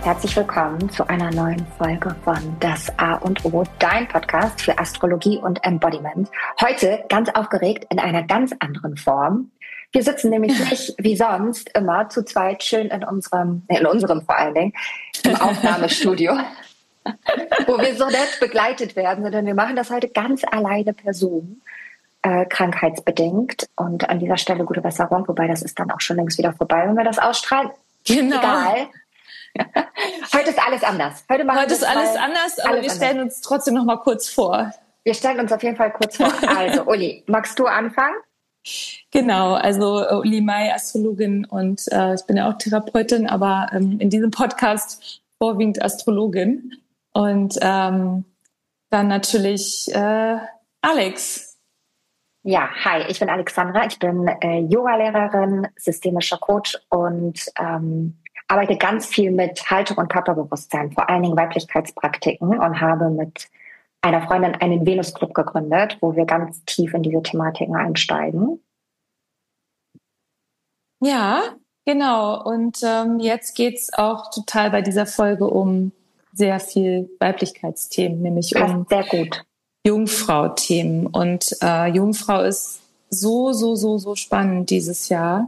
Herzlich willkommen zu einer neuen Folge von Das A und O, dein Podcast für Astrologie und Embodiment. Heute ganz aufgeregt in einer ganz anderen Form. Wir sitzen nämlich nicht wie sonst immer zu zweit schön in unserem vor allen Dingen, im Aufnahmestudio, wo wir so nett begleitet werden, sondern wir machen das heute ganz alleine per Zoom, krankheitsbedingt. Und an dieser Stelle gute Besserung, wobei das ist dann auch schon längst wieder vorbei, wenn wir das ausstrahlen. Genau. Egal. Heute ist alles anders. Heute ist alles anders, aber wir stellen uns trotzdem noch mal kurz vor. Wir stellen uns auf jeden Fall kurz vor. Also, Uli, magst du anfangen? Genau, also Uli May, Astrologin und ich bin ja auch Therapeutin, aber in diesem Podcast vorwiegend Astrologin. Und dann natürlich Alex. Ja, hi, ich bin Alexandra, ich bin Yoga-Lehrerin, systemischer Coach und arbeite ganz viel mit Haltung und Körperbewusstsein, vor allen Dingen Weiblichkeitspraktiken, und habe mit einer Freundin einen Venus-Club gegründet, wo wir ganz tief in diese Thematiken einsteigen. Ja, genau. Und jetzt geht's auch total bei dieser Folge um sehr viel Weiblichkeitsthemen, nämlich um sehr gut. Jungfrau-Themen. Und Jungfrau ist so spannend dieses Jahr.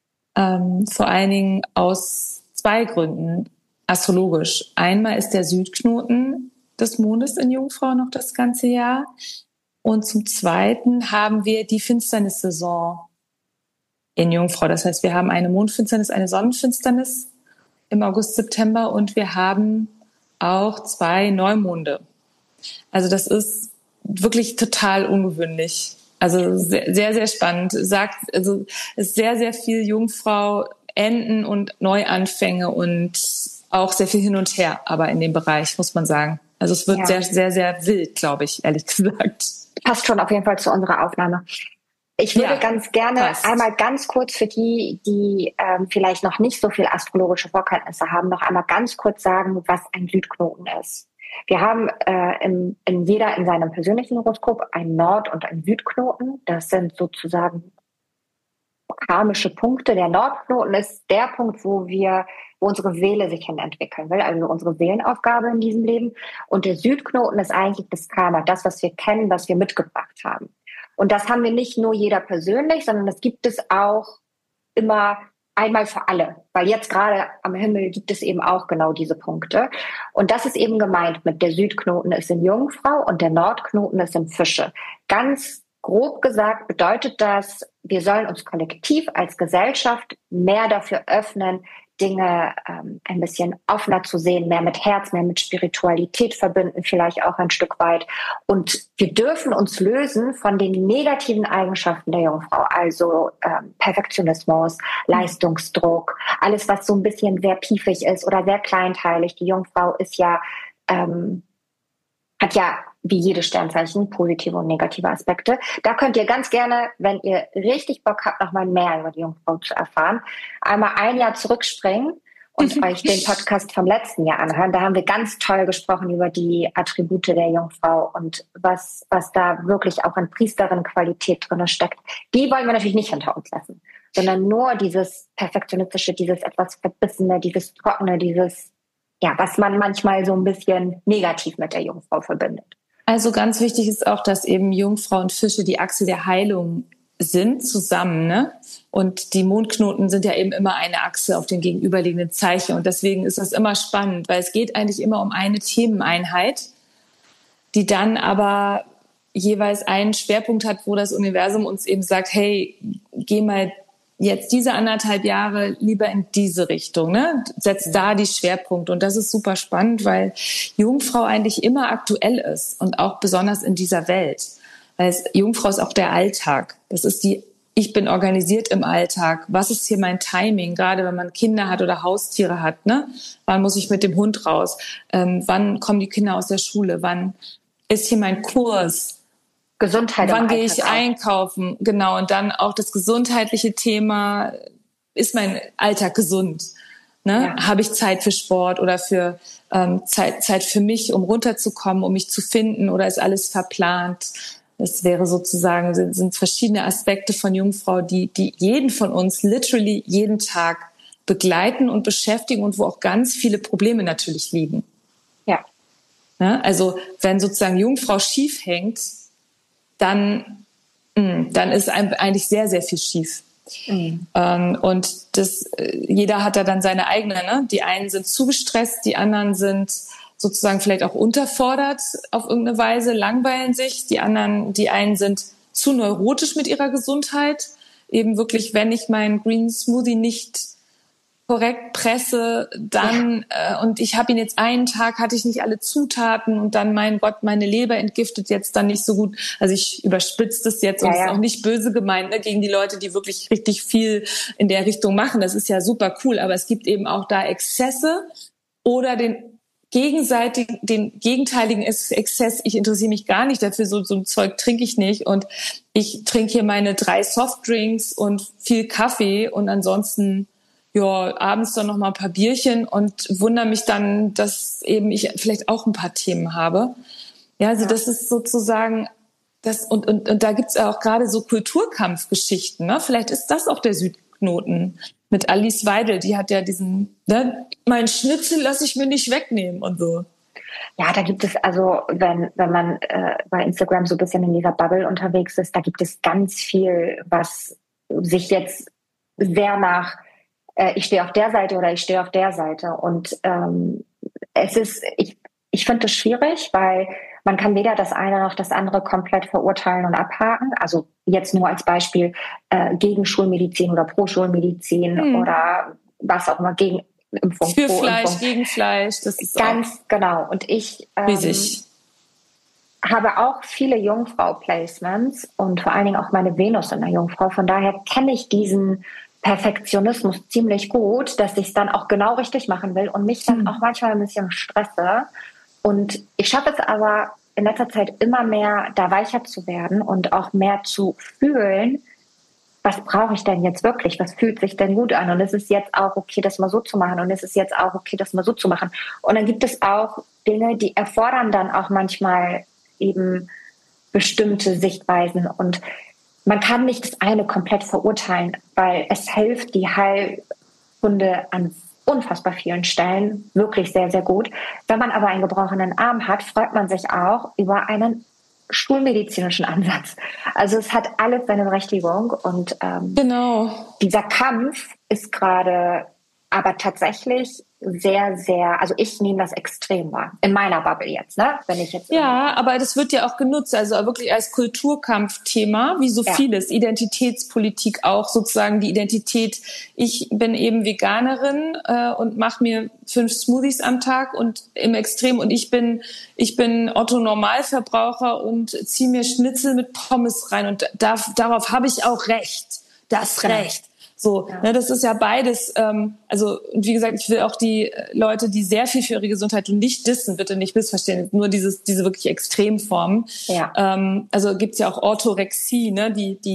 Vor allen Dingen aus 2 Gründen astrologisch. Einmal ist der Südknoten des Mondes in Jungfrau noch das ganze Jahr. Und zum Zweiten haben wir die Finsternissaison in Jungfrau. Das heißt, wir haben eine Mondfinsternis, eine Sonnenfinsternis im August, September und wir haben auch 2 Neumonde. Also das ist wirklich total ungewöhnlich. Also sehr, sehr spannend. Es ist sehr, sehr viel Jungfrau, Enden und Neuanfänge und auch sehr viel hin und her, aber in dem Bereich, muss man sagen. Also es wird sehr, sehr, sehr wild, glaube ich, ehrlich gesagt. Passt schon auf jeden Fall zu unserer Aufnahme. Ich würde ganz gerne einmal ganz kurz für die vielleicht noch nicht so viel astrologische Vorkenntnisse haben, noch einmal ganz kurz sagen, was ein Südknoten ist. Wir haben jeder in seinem persönlichen Horoskop einen Nord- und einen Südknoten. Das sind sozusagen karmische Punkte. Der Nordknoten ist der Punkt, wo unsere Seele sich hin entwickeln will, also unsere Seelenaufgabe in diesem Leben. Und der Südknoten ist eigentlich das Karma, das, was wir kennen, was wir mitgebracht haben. Und das haben wir nicht nur jeder persönlich, sondern das gibt es auch immer einmal für alle, weil jetzt gerade am Himmel gibt es eben auch genau diese Punkte. Und das ist eben gemeint mit der Südknoten ist in Jungfrau und der Nordknoten ist in Fische. Ganz grob gesagt bedeutet das, wir sollen uns kollektiv als Gesellschaft mehr dafür öffnen, Dinge ein bisschen offener zu sehen, mehr mit Herz, mehr mit Spiritualität verbinden, vielleicht auch ein Stück weit. Und wir dürfen uns lösen von den negativen Eigenschaften der Jungfrau, also Perfektionismus, Leistungsdruck, alles, was so ein bisschen sehr piefig ist oder sehr kleinteilig. Die Jungfrau ist hat ja wie jede Sternzeichen positive und negative Aspekte. Da könnt ihr ganz gerne, wenn ihr richtig Bock habt, nochmal mehr über die Jungfrau zu erfahren, einmal ein Jahr zurückspringen und euch den Podcast vom letzten Jahr anhören. Da haben wir ganz toll gesprochen über die Attribute der Jungfrau und was da wirklich auch an Priesterin-Qualität drin steckt. Die wollen wir natürlich nicht hinter uns lassen, sondern nur dieses Perfektionistische, dieses etwas Verbissene, dieses Trockene, was man manchmal so ein bisschen negativ mit der Jungfrau verbindet. Also ganz wichtig ist auch, dass eben Jungfrau und Fische die Achse der Heilung sind zusammen, ne? Und die Mondknoten sind ja eben immer eine Achse auf den gegenüberliegenden Zeichen. Und deswegen ist das immer spannend, weil es geht eigentlich immer um eine Themeneinheit, die dann aber jeweils einen Schwerpunkt hat, wo das Universum uns eben sagt, hey, geh mal jetzt diese 1,5 Jahre lieber in diese Richtung, ne? Setzt da die Schwerpunkte. Und das ist super spannend, weil Jungfrau eigentlich immer aktuell ist und auch besonders in dieser Welt. Weil Jungfrau ist auch der Alltag. Das ist ich bin organisiert im Alltag. Was ist hier mein Timing? Gerade wenn man Kinder hat oder Haustiere hat, ne? Wann muss ich mit dem Hund raus? Wann kommen die Kinder aus der Schule? Wann ist hier mein Kurs? Gesundheit. Wann gehe ich einkaufen? Genau. Und dann auch das gesundheitliche Thema. Ist mein Alltag gesund? Ne? Ja. Habe ich Zeit für Sport oder für Zeit für mich, um runterzukommen, um mich zu finden? Oder ist alles verplant? Das wäre sozusagen, sind verschiedene Aspekte von Jungfrau, die jeden von uns literally jeden Tag begleiten und beschäftigen und wo auch ganz viele Probleme natürlich liegen. Ja. Also wenn sozusagen Jungfrau schief hängt, dann ist eigentlich sehr, sehr viel schief. Und jeder hat da dann seine eigene. Ne? Die einen sind zu gestresst, die anderen sind sozusagen vielleicht auch unterfordert auf irgendeine Weise, langweilen sich. Die einen sind zu neurotisch mit ihrer Gesundheit. Eben wirklich, wenn ich meinen Green Smoothie nicht korrekt presse, dann und ich habe ihn jetzt einen Tag, hatte ich nicht alle Zutaten und dann, mein Gott, meine Leber entgiftet jetzt dann nicht so gut. Also ich überspitze das jetzt und es ist auch nicht böse gemeint, ne, gegen die Leute, die wirklich richtig viel in der Richtung machen. Das ist ja super cool, aber es gibt eben auch da Exzesse oder den gegenteiligen Exzess. Ich interessiere mich gar nicht dafür, so ein Zeug trinke ich nicht und ich trinke hier meine 3 Softdrinks und viel Kaffee und ansonsten abends dann noch mal ein paar Bierchen und wundere mich dann, dass eben ich vielleicht auch ein paar Themen habe. Ja, also das ist sozusagen das und da gibt's auch gerade so Kulturkampfgeschichten, ne? Vielleicht ist das auch der Südknoten mit Alice Weidel, die hat ja diesen, ne, mein Schnitzel lasse ich mir nicht wegnehmen und so. Ja, da gibt es also, wenn man bei Instagram so ein bisschen in dieser Bubble unterwegs ist, da gibt es ganz viel, was sich jetzt sehr nach ich stehe auf der Seite oder ich stehe auf der Seite. Und ich finde das schwierig, weil man kann weder das eine noch das andere komplett verurteilen und abhaken. Also jetzt nur als Beispiel gegen Schulmedizin oder pro Schulmedizin oder was auch immer, gegen Impfung. Für Fleisch, gegen Fleisch. Das ist ganz genau. Und ich habe auch viele Jungfrau-Placements und vor allen Dingen auch meine Venus in der Jungfrau. Von daher kenne ich diesen Perfektionismus ziemlich gut, dass ich es dann auch genau richtig machen will und mich dann auch manchmal ein bisschen stresse. Und ich schaffe es aber in letzter Zeit immer mehr, da weicher zu werden und auch mehr zu fühlen, was brauche ich denn jetzt wirklich? Was fühlt sich denn gut an? Und es ist jetzt auch okay, das mal so zu machen. Und es ist jetzt auch okay, das mal so zu machen. Und dann gibt es auch Dinge, die erfordern dann auch manchmal eben bestimmte Sichtweisen. Und man kann nicht das eine komplett verurteilen, weil es hilft die Heilkunde an unfassbar vielen Stellen wirklich sehr, sehr gut. Wenn man aber einen gebrochenen Arm hat, freut man sich auch über einen schulmedizinischen Ansatz. Also es hat alles seine Berechtigung und dieser Kampf ist gerade aber tatsächlich sehr, sehr, also ich nehme das extrem wahr. In meiner Bubble jetzt, ne? Wenn ich jetzt aber das wird ja auch genutzt, also wirklich als Kulturkampfthema, wie so vieles, Identitätspolitik auch, sozusagen die Identität. Ich bin eben Veganerin und mache mir 5 Smoothies am Tag und im Extrem und ich bin Otto Normalverbraucher und ziehe mir Schnitzel mit Pommes rein und darauf habe ich auch Recht. Das Recht. So, das ist ja beides. Also wie gesagt, ich will auch die Leute, die sehr viel für ihre Gesundheit tun, nicht dissen, bitte nicht missverstehen. Nur diese wirklich Extremformen. Ja. Also gibt's ja auch Orthorexie, ne,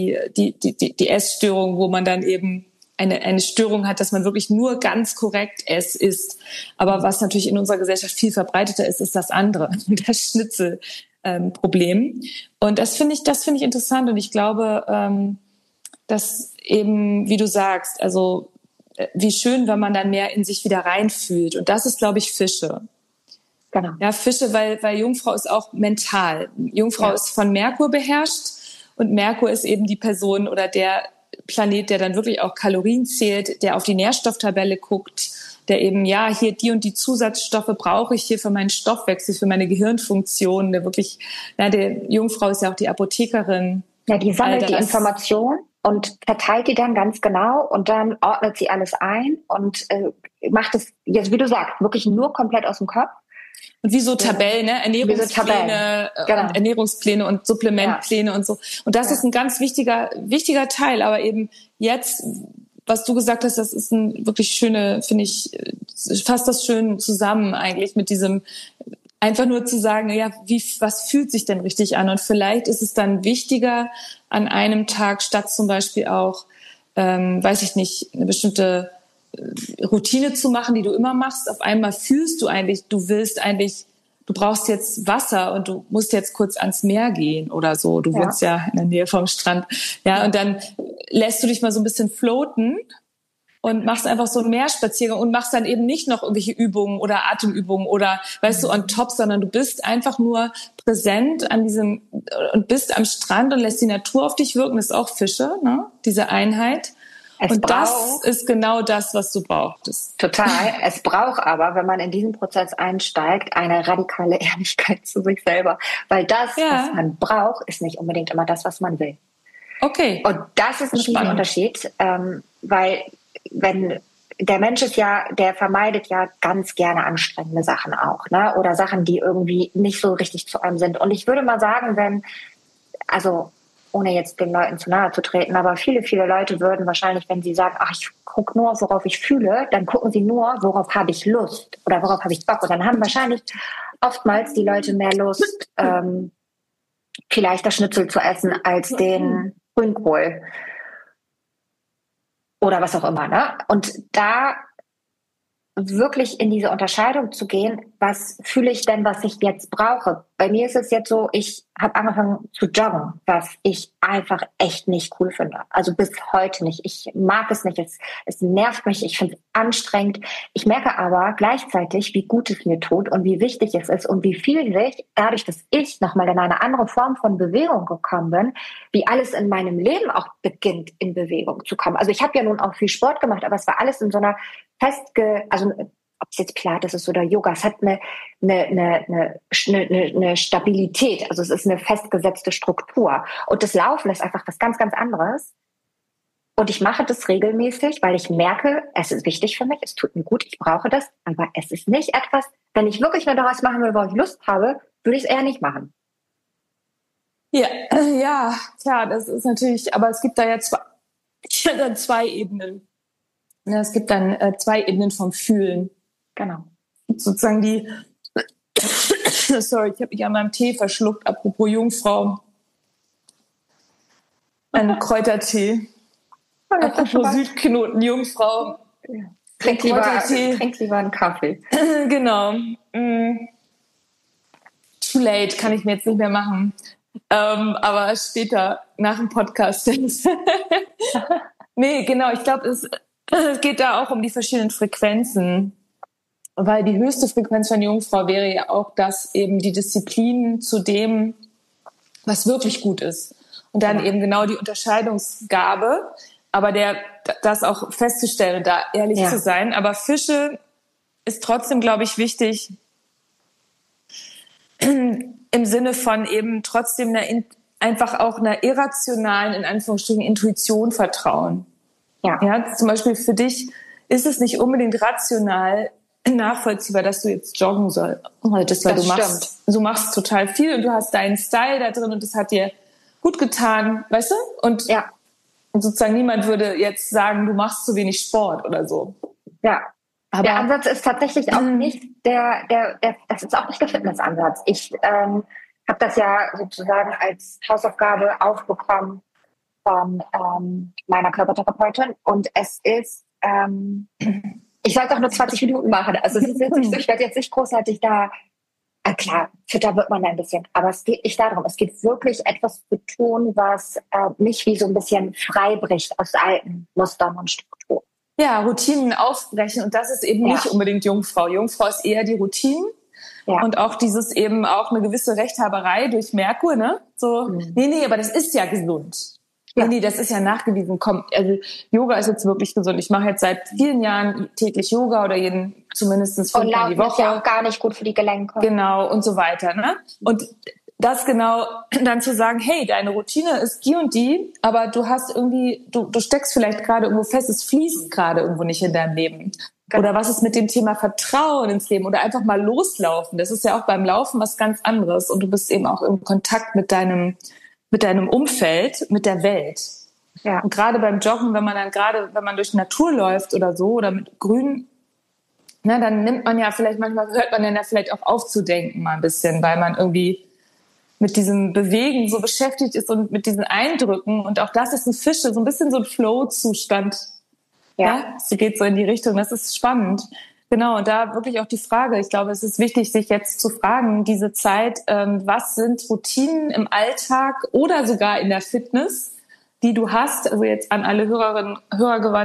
die Essstörung, wo man dann eben eine Störung hat, dass man wirklich nur ganz korrekt isst. Aber was natürlich in unserer Gesellschaft viel verbreiteter ist das andere, das Schnitzel-Problem. Und das finde ich interessant und ich glaube, dass eben, wie du sagst, also wie schön, wenn man dann mehr in sich wieder reinfühlt. Und das ist, glaube ich, Fische. Genau. Ja, Fische, weil Jungfrau ist auch mental. Jungfrau ist von Merkur beherrscht und Merkur ist eben die Person oder der Planet, der dann wirklich auch Kalorien zählt, der auf die Nährstofftabelle guckt, der eben, hier die und die Zusatzstoffe brauche ich hier für meinen Stoffwechsel, für meine Gehirnfunktion, der wirklich, der Jungfrau ist ja auch die Apothekerin. Ja, die sammelt die Information und verteilt die dann ganz genau und dann ordnet sie alles ein und macht es, jetzt wie du sagst, wirklich nur komplett aus dem Kopf. Und wie so Tabellen, ne? Ernährungspläne, und Ernährungspläne und Supplementpläne und so. Und das ist ein ganz wichtiger Teil. Aber eben jetzt, was du gesagt hast, das ist ein wirklich schöne, finde ich, fasst das schön zusammen eigentlich mit diesem, einfach nur zu sagen, was fühlt sich denn richtig an? Und vielleicht ist es dann wichtiger, an einem Tag statt zum Beispiel auch, weiß ich nicht, eine bestimmte Routine zu machen, die du immer machst. Auf einmal fühlst du eigentlich, du brauchst jetzt Wasser und du musst jetzt kurz ans Meer gehen oder so. Du wohnst ja in der Nähe vom Strand. Ja, und dann lässt du dich mal so ein bisschen floaten und machst einfach so einen Meerspaziergang und machst dann eben nicht noch irgendwelche Übungen oder Atemübungen oder, weißt du, on top, sondern du bist einfach nur präsent an diesem und bist am Strand und lässt die Natur auf dich wirken. Das ist auch Fische, ne? Diese Einheit. Und das ist genau das, was du brauchtest. Total. Es braucht aber, wenn man in diesen Prozess einsteigt, eine radikale Ehrlichkeit zu sich selber. Weil das, was man braucht, ist nicht unbedingt immer das, was man will. Okay. Und das ist ein Riesenunterschied, weil wenn der Mensch ist ja, der vermeidet ja ganz gerne anstrengende Sachen auch, ne? Oder Sachen, die irgendwie nicht so richtig zu einem sind. Und ich würde mal sagen, also ohne jetzt den Leuten zu nahe zu treten, aber viele, viele Leute würden wahrscheinlich, wenn sie sagen, ach, ich gucke nur, worauf ich fühle, dann gucken sie nur, worauf habe ich Lust oder worauf habe ich Bock. Und dann haben wahrscheinlich oftmals die Leute mehr Lust, vielleicht das Schnitzel zu essen, als den Grünkohl oder was auch immer, ne? Und da wirklich in diese Unterscheidung zu gehen, was fühle ich denn, was ich jetzt brauche? Bei mir ist es jetzt so, ich habe angefangen zu joggen, was ich einfach echt nicht cool finde. Also bis heute nicht. Ich mag es nicht. Es nervt mich. Ich finde es anstrengend. Ich merke aber gleichzeitig, wie gut es mir tut und wie wichtig es ist und wie viel sich dadurch, dass ich nochmal in eine andere Form von Bewegung gekommen bin, wie alles in meinem Leben auch beginnt, in Bewegung zu kommen. Also ich habe ja nun auch viel Sport gemacht, aber es war alles in so einer also ob es jetzt Pilates ist oder Yoga, es hat eine Stabilität, also es ist eine festgesetzte Struktur. Und das Laufen ist einfach was ganz, ganz anderes. Und ich mache das regelmäßig, weil ich merke, es ist wichtig für mich, es tut mir gut, ich brauche das, aber es ist nicht etwas, wenn ich wirklich nur daraus machen will, wo ich Lust habe, würde ich es eher nicht machen. Ja, klar, das ist natürlich, aber es gibt da ja zwei Ebenen. Ja, es gibt dann 2 Ebenen vom Fühlen. Genau. Sozusagen sorry, ich habe mich an meinem Tee verschluckt, apropos Jungfrau. Ein Kräutertee. Apropos Südknoten, Jungfrau. Ja. Trink lieber einen Kaffee. Genau. Too late, kann ich mir jetzt nicht mehr machen. Aber später, nach dem Podcast. Nee, genau, ich glaube, es geht da auch um die verschiedenen Frequenzen, weil die höchste Frequenz von Jungfrau wäre ja auch, dass eben die Disziplin zu dem, was wirklich gut ist. Und dann eben genau die Unterscheidungsgabe, aber das auch festzustellen und da ehrlich zu sein. Aber Fische ist trotzdem, glaube ich, wichtig im Sinne von eben trotzdem einfach auch einer irrationalen, in Anführungsstrichen, Intuition vertrauen. Ja, zum Beispiel für dich ist es nicht unbedingt rational nachvollziehbar, dass du jetzt joggen solltest, weil du machst total viel und du hast deinen Style da drin und das hat dir gut getan, weißt du? Und sozusagen niemand würde jetzt sagen, du machst zu wenig Sport oder so. Ja. Aber der Ansatz ist tatsächlich auch nicht das ist auch nicht der Fitnessansatz. Ich habe das ja sozusagen als Hausaufgabe aufbekommen von meiner Körpertherapeutin und es ist, ich sollte auch nur 20 Minuten machen. Also es ist jetzt nicht so, ich werde jetzt nicht großartig da, klar, fitter wird man ein bisschen, aber es geht nicht darum. Es geht wirklich etwas zu tun, was mich wie so ein bisschen frei bricht aus alten Mustern und Strukturen. Ja, Routinen aufbrechen und das ist eben nicht unbedingt Jungfrau. Jungfrau ist eher die Routinen. Ja. Und auch dieses eben auch eine gewisse Rechthaberei durch Merkur, ne? So, nee, aber das ist ja gesund. Ja. Nee, das ist ja nachgewiesen. Also Yoga ist jetzt wirklich gesund. Ich mache jetzt seit vielen Jahren täglich Yoga oder zumindest 5 Mal die Woche. Ist ja auch gar nicht gut für die Gelenke. Genau, und so weiter, ne? Und das genau dann zu sagen, hey, deine Routine ist die und die, aber du hast irgendwie, du steckst vielleicht gerade irgendwo fest, es fließt gerade irgendwo nicht in deinem Leben. Oder was ist mit dem Thema Vertrauen ins Leben oder einfach mal loslaufen? Das ist ja auch beim Laufen was ganz anderes und du bist eben auch im Kontakt mit deinem Umfeld, mit der Welt. Ja. Und gerade beim Joggen, wenn man durch die Natur läuft oder so oder mit Grün, ne, dann nimmt man ja vielleicht, manchmal hört man ja vielleicht auch auf zu denken mal ein bisschen, weil man irgendwie mit diesem Bewegen so beschäftigt ist und mit diesen Eindrücken. Und auch das ist ein Fische, so ein bisschen so ein Flow-Zustand. Ja, es geht so in die Richtung. Das ist spannend. Genau, und da wirklich auch die Frage, ich glaube, es ist wichtig, sich jetzt zu fragen, diese Zeit, was sind Routinen im Alltag oder sogar in der Fitness, die du hast, also jetzt an alle Hörerinnen, Hörer gewandt,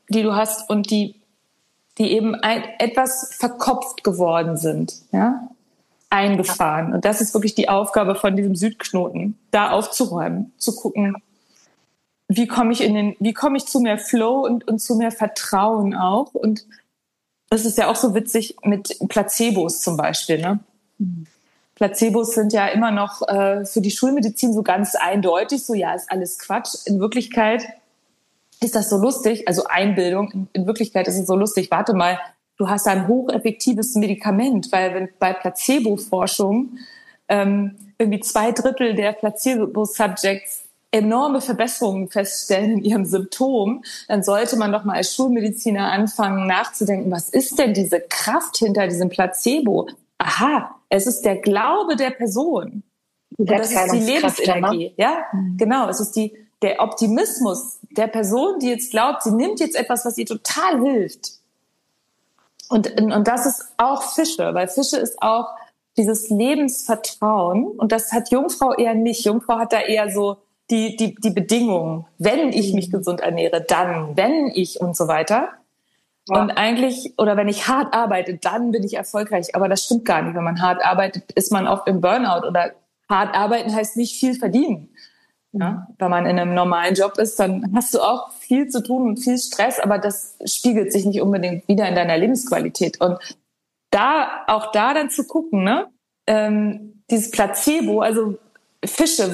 die du hast und die eben etwas verkopft geworden sind, ja, eingefahren. Und das ist wirklich die Aufgabe von diesem Südknoten, da aufzuräumen, zu gucken, wie komme ich zu mehr Flow und zu mehr Vertrauen auch. Und das ist ja auch so witzig mit Placebos zum Beispiel, ne? Placebos sind ja immer noch für die Schulmedizin so ganz eindeutig, so ja, ist alles Quatsch. In Wirklichkeit ist das so lustig, also Einbildung, in Wirklichkeit ist es so lustig, warte mal, du hast ein hocheffektives Medikament, weil wenn bei Placebo-Forschung irgendwie 2/3 der Placebo-Subjects enorme Verbesserungen feststellen in ihrem Symptom, dann sollte man doch mal als Schulmediziner anfangen nachzudenken, was ist denn diese Kraft hinter diesem Placebo? Aha, es ist der Glaube der Person. Und das ist die Lebensenergie. Ne? Ja, genau. Es ist der Optimismus der Person, die jetzt glaubt, sie nimmt jetzt etwas, was ihr total hilft. Und das ist auch Fische, weil Fische ist auch dieses Lebensvertrauen. Und das hat Jungfrau eher nicht. Jungfrau hat da eher so die Bedingungen. Wenn ich mich gesund ernähre, dann, wenn ich und so weiter. Ja. Und eigentlich, oder wenn ich hart arbeite, dann bin ich erfolgreich. Aber das stimmt gar nicht. Wenn man hart arbeitet, ist man oft im Burnout. Oder hart arbeiten heißt nicht viel verdienen. Ja? Wenn man in einem normalen Job ist, dann hast du auch viel zu tun und viel Stress. Aber das spiegelt sich nicht unbedingt wieder in deiner Lebensqualität. Und auch da dann zu gucken, ne? Dieses Placebo, also Fische,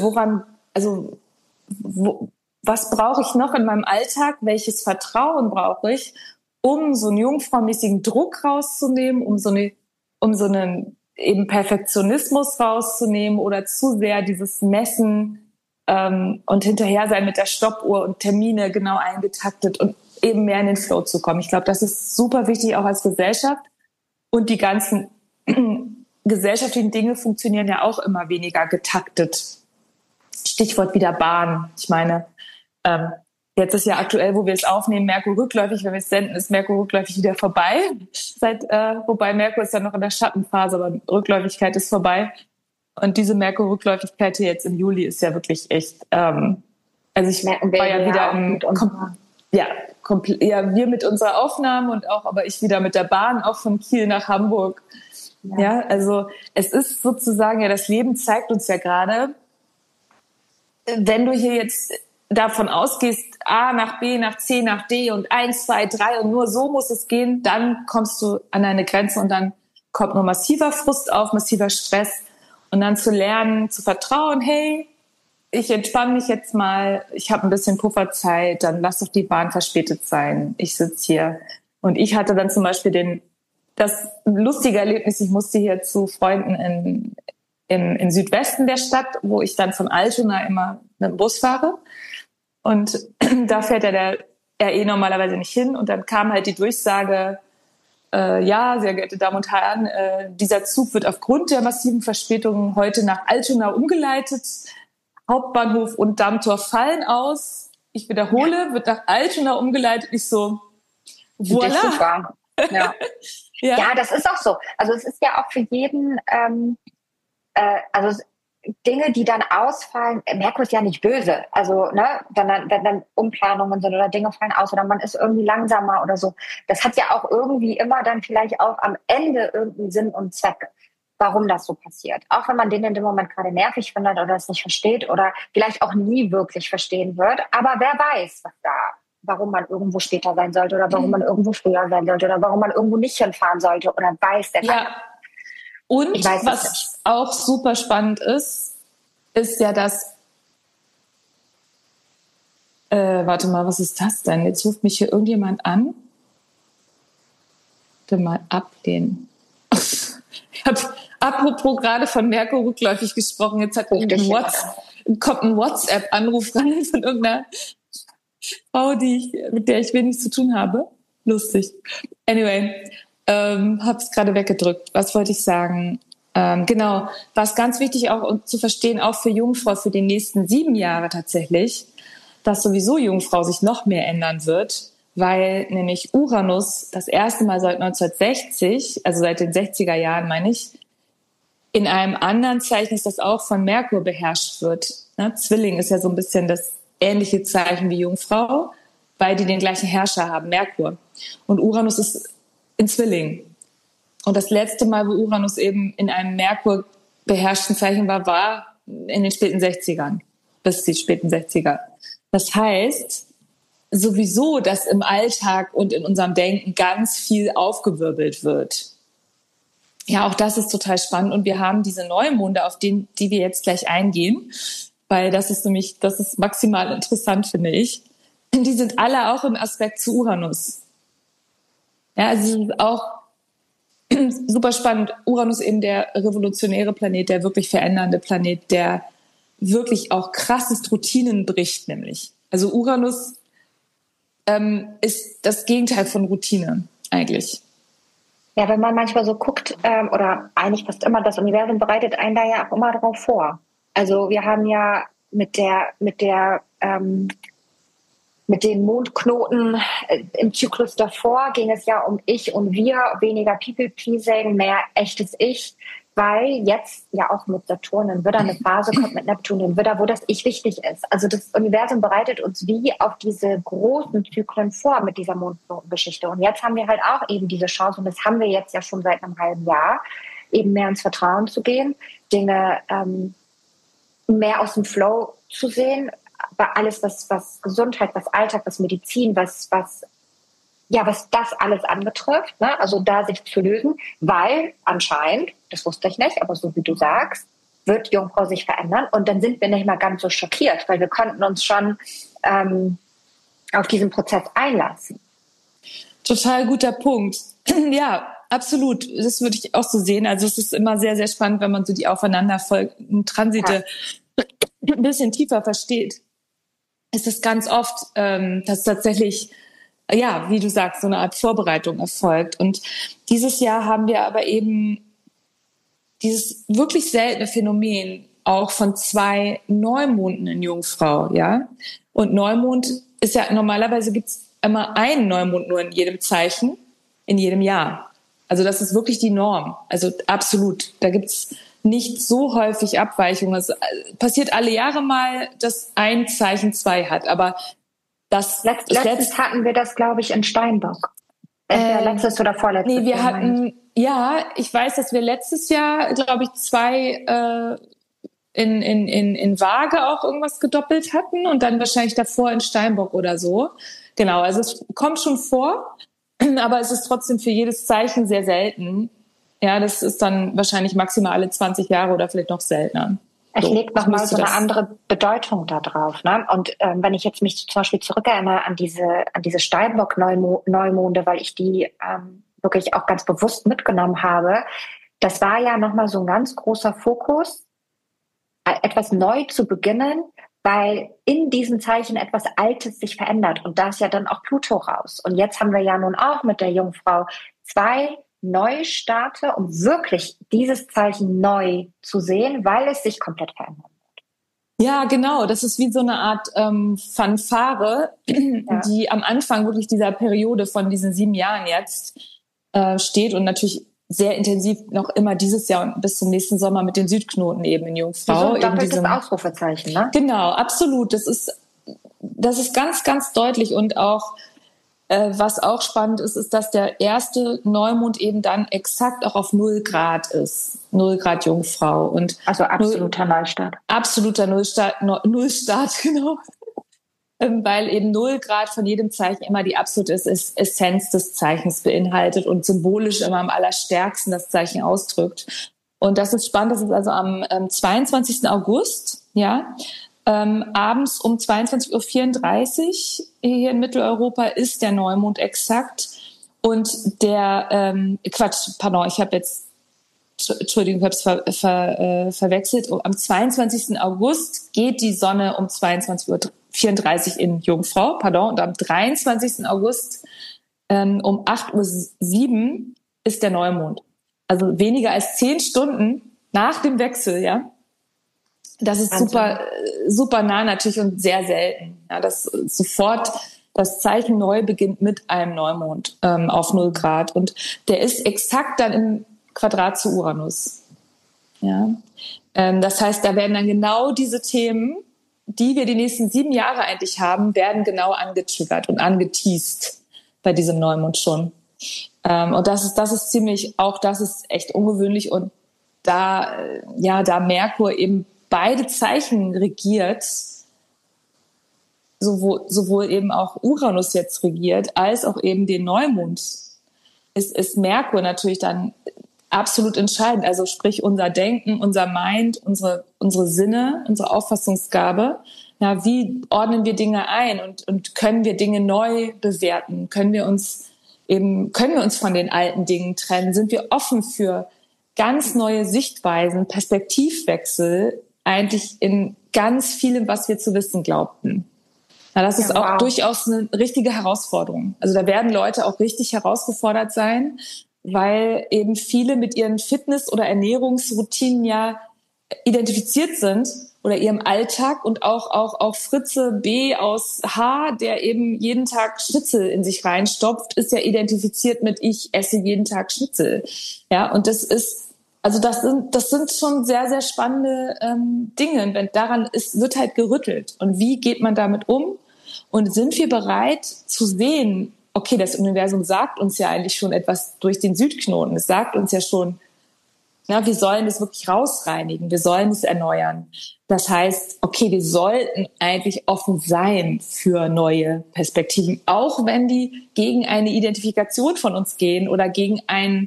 was brauche ich noch in meinem Alltag? Welches Vertrauen brauche ich, um so einen jungfraumäßigen Druck rauszunehmen, um so einen eben Perfektionismus rauszunehmen oder zu sehr dieses Messen und hinterher sein mit der Stoppuhr und Termine genau eingetaktet und eben mehr in den Flow zu kommen. Ich glaube, das ist super wichtig auch als Gesellschaft und die ganzen gesellschaftlichen Dinge funktionieren ja auch immer weniger getaktet. Stichwort wieder Bahn. Ich meine, jetzt ist ja aktuell, wo wir es aufnehmen, Merkur rückläufig. Wenn wir es senden, ist Merkur rückläufig wieder vorbei. Wobei Merkur ist ja noch in der Schattenphase, aber Rückläufigkeit ist vorbei. Und diese Merkur-Rückläufigkeit hier jetzt im Juli ist ja wirklich echt. Also ich war ja wieder wir mit unserer Aufnahme und auch, aber ich wieder mit der Bahn auch von Kiel nach Hamburg. Ja, also es ist sozusagen ja, das Leben zeigt uns ja gerade, wenn du hier jetzt davon ausgehst, A nach B, nach C, nach D und 1, 2, 3 und nur so muss es gehen, dann kommst du an deine Grenzen und dann kommt nur massiver Frust auf, massiver Stress und dann zu lernen, zu vertrauen, hey, ich entspanne mich jetzt mal, ich habe ein bisschen Pufferzeit, dann lass doch die Bahn verspätet sein, ich sitze hier. Und ich hatte dann zum Beispiel das lustige Erlebnis, ich musste hier zu Freunden im Südwesten der Stadt, wo ich dann von Altona immer mit dem Bus fahre. Und da fährt der RE normalerweise nicht hin. Und dann kam halt die Durchsage, ja, sehr geehrte Damen und Herren, dieser Zug wird aufgrund der massiven Verspätungen heute nach Altona umgeleitet. Hauptbahnhof und Dammtor fallen aus. Ich wiederhole, wird nach Altona umgeleitet. Ich so, voilà. Ja. Ja, das ist auch so. Also es ist ja auch für jeden, also Dinge, die dann ausfallen, Merkur ist ja nicht böse. Also, ne, wenn dann Umplanungen sind oder Dinge fallen aus oder man ist irgendwie langsamer oder so. Das hat ja auch irgendwie immer dann vielleicht auch am Ende irgendeinen Sinn und Zweck, warum das so passiert. Auch wenn man den in dem Moment gerade nervig findet oder es nicht versteht oder vielleicht auch nie wirklich verstehen wird. Aber wer weiß, warum man irgendwo später sein sollte oder warum man irgendwo früher sein sollte oder warum man irgendwo nicht hinfahren sollte oder weiß der ja. Und was auch super spannend ist ja, dass warte mal, was ist das denn? Jetzt ruft mich hier irgendjemand an. Bitte mal ablehnen. Ich habe apropos gerade von Merkur rückläufig gesprochen. Jetzt kommt ein WhatsApp-Anruf rein von irgendeiner Frau, mit der ich wenig zu tun habe. Lustig. Anyway, habe es gerade weggedrückt. Was wollte ich sagen? Genau, was ganz wichtig auch zu verstehen, auch für Jungfrau für die nächsten 7 Jahre tatsächlich, dass sowieso Jungfrau sich noch mehr ändern wird, weil nämlich Uranus das erste Mal seit 1960, also seit den 60er Jahren meine ich, in einem anderen Zeichen ist, das auch von Merkur beherrscht wird. Ne? Zwilling ist ja so ein bisschen das ähnliche Zeichen wie Jungfrau. weil die den gleichen Herrscher haben, Merkur. Und Uranus ist in Zwilling. Und das letzte Mal, wo Uranus eben in einem Merkur beherrschten Zeichen war in den späten 60ern, bis die späten 60er. Das heißt sowieso, dass im Alltag und in unserem Denken ganz viel aufgewirbelt wird. Ja, auch das ist total spannend. Und wir haben diese Neumonde, auf die wir jetzt gleich eingehen, weil das ist maximal interessant, finde ich. Die sind alle auch im Aspekt zu Uranus. Ja, also es ist auch super spannend. Uranus eben der revolutionäre Planet, der wirklich verändernde Planet, der wirklich auch krassest Routinen bricht, nämlich. Also Uranus ist das Gegenteil von Routine eigentlich. Ja, wenn man manchmal so guckt, oder eigentlich fast immer, das Universum bereitet einen da ja auch immer darauf vor. Also wir haben ja mit den Mondknoten im Zyklus davor ging es ja um Ich und Wir, weniger People-Pleasing, mehr echtes Ich, weil jetzt ja auch mit Saturn in Widder eine Phase kommt, mit Neptun in Widder, wo das Ich wichtig ist. Also das Universum bereitet uns wie auf diese großen Zyklen vor mit dieser Mondknotengeschichte. Und jetzt haben wir halt auch eben diese Chance, und das haben wir jetzt ja schon seit einem halben Jahr, eben mehr ins Vertrauen zu gehen, Dinge mehr aus dem Flow zu sehen, alles, was Gesundheit, was Alltag, was Medizin, was das alles anbetrifft, ne? Also da sich zu lösen, weil anscheinend, das wusste ich nicht, aber so wie du sagst, wird Jungfrau sich verändern und dann sind wir nicht mal ganz so schockiert, weil wir konnten uns schon auf diesen Prozess einlassen. Total guter Punkt. Ja, absolut. Das würde ich auch so sehen. Also es ist immer sehr, sehr spannend, wenn man so die aufeinanderfolgenden Transite ein bisschen tiefer versteht. Es ist ganz oft, dass tatsächlich, ja, wie du sagst, so eine Art Vorbereitung erfolgt. Und dieses Jahr haben wir aber eben dieses wirklich seltene Phänomen auch von 2 Neumonden in Jungfrau, ja. Und Neumond ist ja, normalerweise gibt's immer einen Neumond nur in jedem Zeichen, in jedem Jahr. Also das ist wirklich die Norm. Also absolut. Da gibt's nicht so häufig Abweichungen. Es passiert alle Jahre mal, dass ein Zeichen 2 hat. Aber letztens hatten wir das, glaube ich, in Steinbock. Letztes oder vorletztes Jahr? Nee, wir hatten, ja, ich weiß, dass wir letztes Jahr, glaube ich, 2 in Waage auch irgendwas gedoppelt hatten und dann wahrscheinlich davor in Steinbock oder so. Genau, also es kommt schon vor, aber es ist trotzdem für jedes Zeichen sehr selten. Ja, das ist dann wahrscheinlich maximal alle 20 Jahre oder vielleicht noch seltener. Es legt nochmal so eine andere Bedeutung da drauf. Ne? Und wenn ich jetzt mich zum Beispiel zurückerinnere an diese Steinbock-Neumonde, weil ich die wirklich auch ganz bewusst mitgenommen habe, das war ja nochmal so ein ganz großer Fokus, etwas neu zu beginnen, weil in diesen Zeichen etwas Altes sich verändert. Und da ist ja dann auch Pluto raus. Und jetzt haben wir ja nun auch mit der Jungfrau 2 Neustarte, um wirklich dieses Zeichen neu zu sehen, weil es sich komplett verändert wird. Ja, genau. Das ist wie so eine Art Fanfare, die am Anfang wirklich dieser Periode von diesen 7 Jahren jetzt steht und natürlich sehr intensiv noch immer dieses Jahr und bis zum nächsten Sommer mit den Südknoten eben in Jungfrau. So ein doppeltes Ausrufezeichen, ne? Genau, absolut. Das ist ganz, ganz deutlich und auch was auch spannend ist, dass der erste Neumond eben dann exakt auch auf 0 Grad ist. 0 Grad Jungfrau. Und also absoluter Neustart. Absoluter Nullstart, genau. Weil eben 0 Grad von jedem Zeichen immer die absolute Essenz des Zeichens beinhaltet und symbolisch immer am allerstärksten das Zeichen ausdrückt. Und das ist spannend, das ist also am 22. August, ja, abends um 22.34 Uhr hier in Mitteleuropa ist der Neumond exakt. Und der, ich habe jetzt, Entschuldigung, ich habe es verwechselt. Am 22. August geht die Sonne um 22.34 Uhr in Jungfrau, und am 23. August um 8.07 Uhr ist der Neumond. Also weniger als 10 Stunden nach dem Wechsel, ja. Das ist super, super nah natürlich und sehr selten. Ja, dass sofort das Zeichen neu beginnt mit einem Neumond auf 0 Grad. Und der ist exakt dann im Quadrat zu Uranus. Ja. Das heißt, da werden dann genau diese Themen die wir die nächsten 7 Jahre eigentlich haben, werden genau angetriggert und angeteast bei diesem Neumond schon. Und das ist ziemlich, auch das ist echt ungewöhnlich. Und da Merkur eben beide Zeichen regiert, sowohl eben auch Uranus jetzt regiert, als auch eben den Neumond, ist Merkur natürlich dann absolut entscheidend. Also sprich unser Denken, unser Mind, unsere Sinne, unsere Auffassungsgabe. Ja, wie ordnen wir Dinge ein und können wir Dinge neu bewerten? Können wir uns von den alten Dingen trennen? Sind wir offen für ganz neue Sichtweisen, Perspektivwechsel eigentlich in ganz vielem, was wir zu wissen glaubten? Na, das ist auch durchaus eine richtige Herausforderung. Also da werden Leute auch richtig herausgefordert sein, weil eben viele mit ihren Fitness- oder Ernährungsroutinen ja identifiziert sind oder ihrem Alltag, und auch Fritze B aus H, der eben jeden Tag Schnitzel in sich reinstopft, ist ja identifiziert mit ich esse jeden Tag Schnitzel. Ja, und das sind schon sehr, sehr spannende Dinge. Und daran wird halt gerüttelt. Und wie geht man damit um? Und sind wir bereit zu sehen, okay, das Universum sagt uns ja eigentlich schon etwas durch den Südknoten. Es sagt uns ja schon, ja, wir sollen es wirklich rausreinigen, wir sollen es erneuern. Das heißt, okay, wir sollten eigentlich offen sein für neue Perspektiven, auch wenn die gegen eine Identifikation von uns gehen oder gegen ein,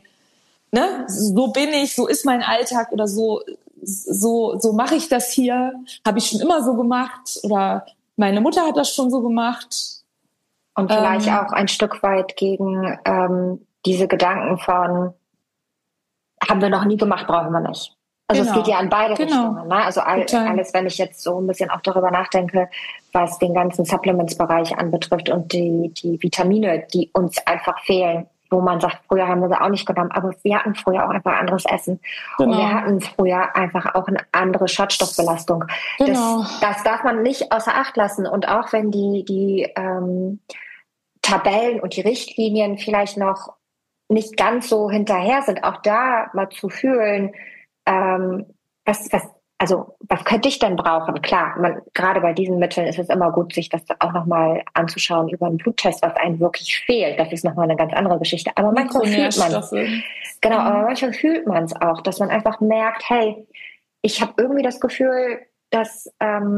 so bin ich, so ist mein Alltag oder so mache ich das hier, habe ich schon immer so gemacht oder meine Mutter hat das schon so gemacht. Und vielleicht auch ein Stück weit gegen diese Gedanken von, haben wir noch nie gemacht, brauchen wir nicht. Also es geht ja an beide Richtungen. Ne? Also alles, wenn ich jetzt so ein bisschen auch darüber nachdenke, was den ganzen Supplements-Bereich anbetrifft und die Vitamine, die uns einfach fehlen, wo man sagt, früher haben wir sie auch nicht genommen, aber wir hatten früher auch einfach anderes Essen. Genau. Und wir hatten früher einfach auch eine andere Schadstoffbelastung. Genau. Das darf man nicht außer Acht lassen. Und auch wenn die Tabellen und die Richtlinien vielleicht noch nicht ganz so hinterher sind, auch da mal zu fühlen, was könnte ich denn brauchen? Klar, gerade bei diesen Mitteln ist es immer gut, sich das auch nochmal anzuschauen über einen Bluttest, was einem wirklich fehlt. Das ist nochmal eine ganz andere Geschichte. Aber manchmal fühlt man es. Genau, aber manchmal fühlt man es auch, dass man einfach merkt, hey, ich habe irgendwie das Gefühl, dass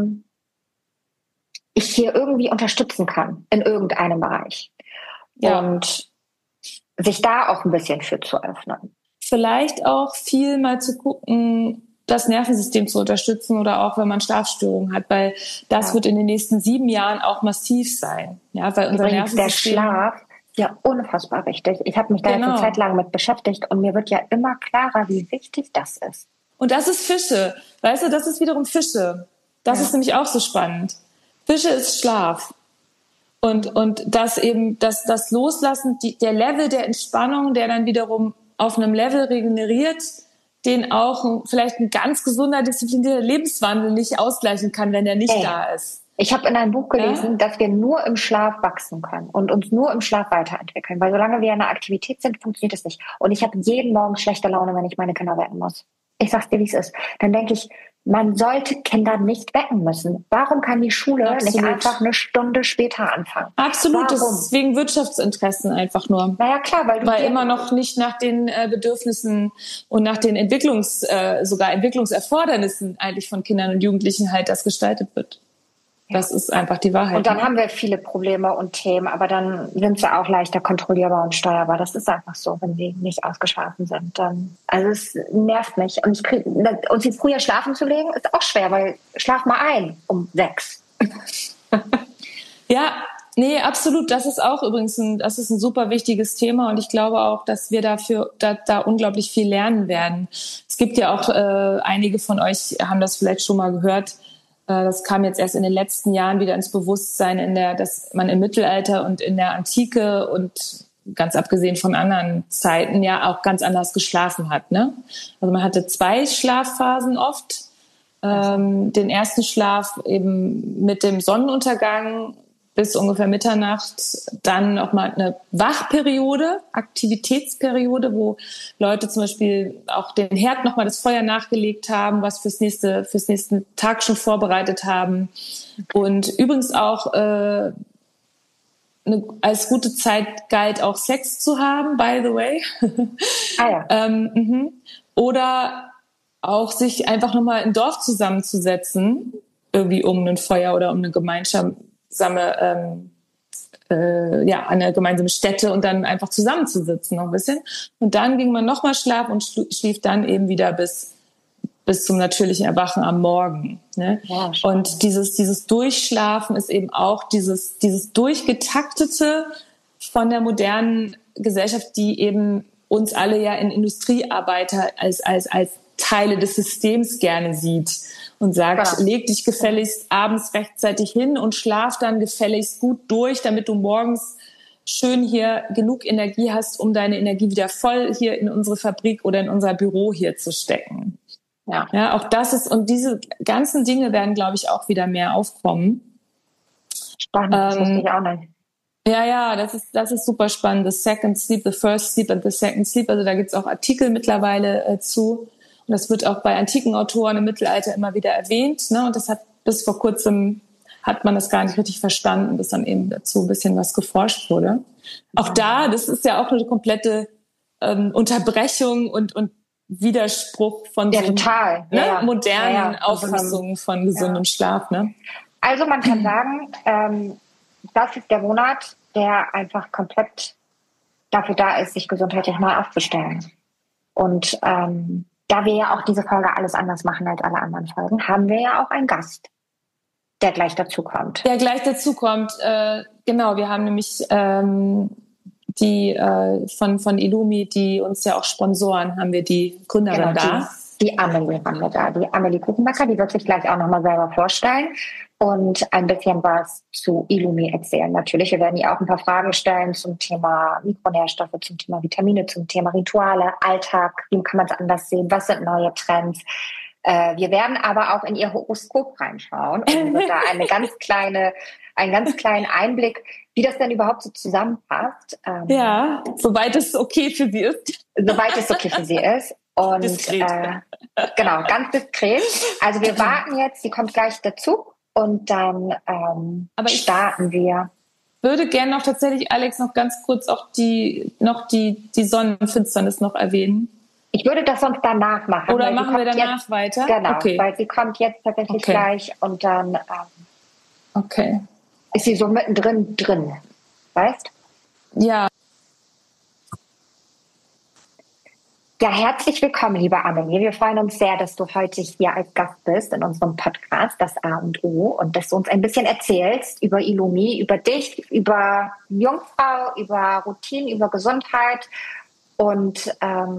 ich hier irgendwie unterstützen kann in irgendeinem Bereich. Ja. Und sich da auch ein bisschen für zu öffnen. Vielleicht auch viel mal zu gucken, das Nervensystem zu unterstützen oder auch, wenn man Schlafstörungen hat, weil das wird in den nächsten 7 Jahren auch massiv sein. Ja, weil unser Nervensystem, der Schlaf, ja, unfassbar wichtig. Ich habe mich da jetzt eine Zeit lang mit beschäftigt und mir wird ja immer klarer, wie wichtig das ist. Und das ist Fische. Weißt du, das ist wiederum Fische. Das ist nämlich auch so spannend. Fische ist Schlaf. Und das eben, das Loslassen, der Level der Entspannung, der dann wiederum auf einem Level regeneriert, den auch vielleicht ein ganz gesunder, disziplinierter Lebenswandel nicht ausgleichen kann, wenn der nicht da ist. Ich habe in einem Buch gelesen, dass wir nur im Schlaf wachsen können und uns nur im Schlaf weiterentwickeln. Weil solange wir in einer Aktivität sind, funktioniert es nicht. Und ich habe jeden Morgen schlechte Laune, wenn ich meine Kinder wecken muss. Ich sag's dir, wie es ist. Dann denke ich, man sollte Kinder nicht wecken müssen. Warum kann die Schule nicht einfach eine Stunde später anfangen? Absolut, warum? Das ist wegen Wirtschaftsinteressen einfach nur. Naja, klar, weil immer noch nicht nach den Bedürfnissen und nach den sogar Entwicklungserfordernissen eigentlich von Kindern und Jugendlichen halt das gestaltet wird. Das ist einfach die Wahrheit. Und dann haben wir viele Probleme und Themen, aber dann sind sie auch leichter kontrollierbar und steuerbar. Das ist einfach so, wenn sie nicht ausgeschlafen sind. Also es nervt mich. Und sie früher schlafen zu legen, ist auch schwer, weil schlaf mal ein um 6. Ja, nee, absolut. Das ist auch übrigens ein super wichtiges Thema. Und ich glaube auch, dass wir da unglaublich viel lernen werden. Es gibt ja auch einige von euch haben das vielleicht schon mal gehört. Das kam jetzt erst in den letzten Jahren wieder ins Bewusstsein, dass man im Mittelalter und in der Antike und ganz abgesehen von anderen Zeiten ja auch ganz anders geschlafen hat. Ne? Also man hatte 2 Schlafphasen oft. Den ersten Schlaf eben mit dem Sonnenuntergang bis ungefähr Mitternacht dann nochmal eine Wachperiode, Aktivitätsperiode, wo Leute zum Beispiel auch den Herd nochmal das Feuer nachgelegt haben, was fürs nächsten Tag schon vorbereitet haben. Und übrigens auch als gute Zeit galt auch Sex zu haben, by the way. Ah ja. Oder auch sich einfach nochmal im Dorf zusammenzusetzen, irgendwie um ein Feuer oder um eine gemeinsame eine gemeinsame Stätte und dann einfach zusammenzusitzen noch ein bisschen. Und dann ging man nochmal schlafen und schlief dann eben wieder bis zum natürlichen Erwachen am Morgen. Ne? Ja, und dieses Durchschlafen ist eben auch dieses durchgetaktete von der modernen Gesellschaft, die eben uns alle ja in Industriearbeiter als Teile des Systems gerne sieht und sagt, leg dich gefälligst abends rechtzeitig hin und schlaf dann gefälligst gut durch, damit du morgens schön hier genug Energie hast, um deine Energie wieder voll hier in unsere Fabrik oder in unser Büro hier zu stecken. Ja, auch das ist, und diese ganzen Dinge werden, glaube ich, auch wieder mehr aufkommen. Spannend, das wusste ich auch nicht. Ja, das ist super spannend. The Second Sleep, the First Sleep and the Second Sleep. Also da gibt es auch Artikel mittlerweile zu. Und das wird auch bei antiken Autoren im Mittelalter immer wieder erwähnt. Ne? Und das hat bis vor kurzem hat man das gar nicht richtig verstanden, bis dann eben dazu ein bisschen was geforscht wurde. Auch da, das ist ja auch eine komplette Unterbrechung und Widerspruch von so total. Modernen Auffassungen von gesundem Schlaf. Ne? Also man kann sagen, das ist der Monat, der einfach komplett dafür da ist, sich gesundheitlich neu aufzustellen. Und da wir ja auch diese Folge alles anders machen als alle anderen Folgen, haben wir ja auch einen Gast, der gleich dazu kommt. Genau, wir haben nämlich die von Illumi, die uns ja auch sponsoren, haben wir die Gründerin da. Die Amelie haben wir da, die Amelie Kuchenbacker, die wird sich gleich auch nochmal selber vorstellen und ein bisschen was zu Illumi erzählen. Natürlich, wir werden ihr auch ein paar Fragen stellen zum Thema Mikronährstoffe, zum Thema Vitamine, zum Thema Rituale, Alltag, wie kann man es anders sehen, was sind neue Trends. Wir werden aber auch in ihr Horoskop reinschauen und sie wird da einen ganz kleinen Einblick, wie das denn überhaupt so zusammenpasst. Soweit es okay für sie ist. Soweit es okay für sie ist. Und genau, ganz diskret. Also wir warten jetzt, sie kommt gleich dazu und dann starten wir. Würde gerne noch tatsächlich, Alex, noch ganz kurz auch die Sonnenfinsternis noch erwähnen. Ich würde das sonst danach machen. Oder machen wir danach jetzt weiter? Genau, weil sie kommt jetzt tatsächlich gleich und dann ist sie so mittendrin drin, weißt? Ja. Ja, herzlich willkommen, liebe Amelie. Wir freuen uns sehr, dass du heute hier als Gast bist in unserem Podcast, das A und O, und dass du uns ein bisschen erzählst über Illumi, über dich, über Jungfrau, über Routinen, über Gesundheit und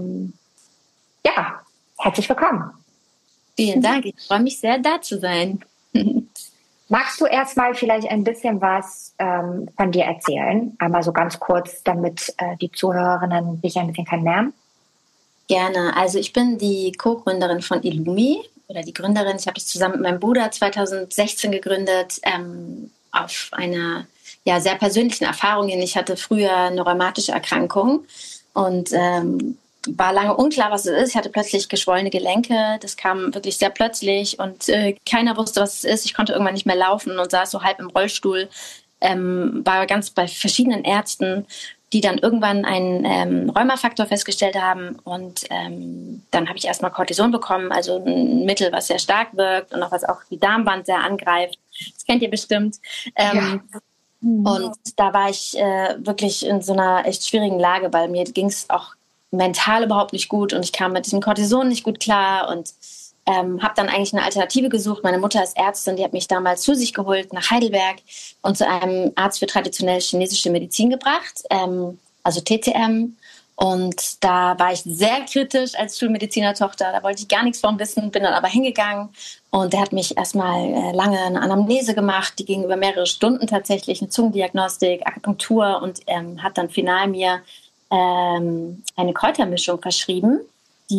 herzlich willkommen. Vielen Dank, ich freue mich sehr, da zu sein. Magst du erstmal vielleicht ein bisschen was von dir erzählen? Einmal so ganz kurz, damit die Zuhörerinnen dich ein bisschen kennenlernen. Gerne. Also ich bin die Co-Gründerin von Illumi oder die Gründerin. Ich habe das zusammen mit meinem Bruder 2016 gegründet auf einer sehr persönlichen Erfahrung hin. Ich hatte früher eine rheumatische Erkrankung und war lange unklar, was es ist. Ich hatte plötzlich geschwollene Gelenke. Das kam wirklich sehr plötzlich und keiner wusste, was es ist. Ich konnte irgendwann nicht mehr laufen und saß so halb im Rollstuhl. War ganz bei verschiedenen Ärzten, die dann irgendwann einen Rheumafaktor festgestellt haben. Und dann habe ich erstmal Cortison bekommen, also ein Mittel, was sehr stark wirkt und auch was auch die Darmwand sehr angreift. Das kennt ihr bestimmt. Und da war ich wirklich in so einer echt schwierigen Lage, weil mir ging es auch mental überhaupt nicht gut und ich kam mit diesem Cortison nicht gut klar und habe dann eigentlich eine Alternative gesucht. Meine Mutter ist Ärztin, die hat mich damals zu sich geholt nach Heidelberg und zu einem Arzt für traditionelle chinesische Medizin gebracht, also TCM. Und da war ich sehr kritisch als Schulmedizinertochter, da wollte ich gar nichts von wissen, bin dann aber hingegangen und der hat mich erstmal lange eine Anamnese gemacht, die ging über mehrere Stunden tatsächlich, eine Zungendiagnostik, Akupunktur und hat dann final mir eine Kräutermischung verschrieben. Die hat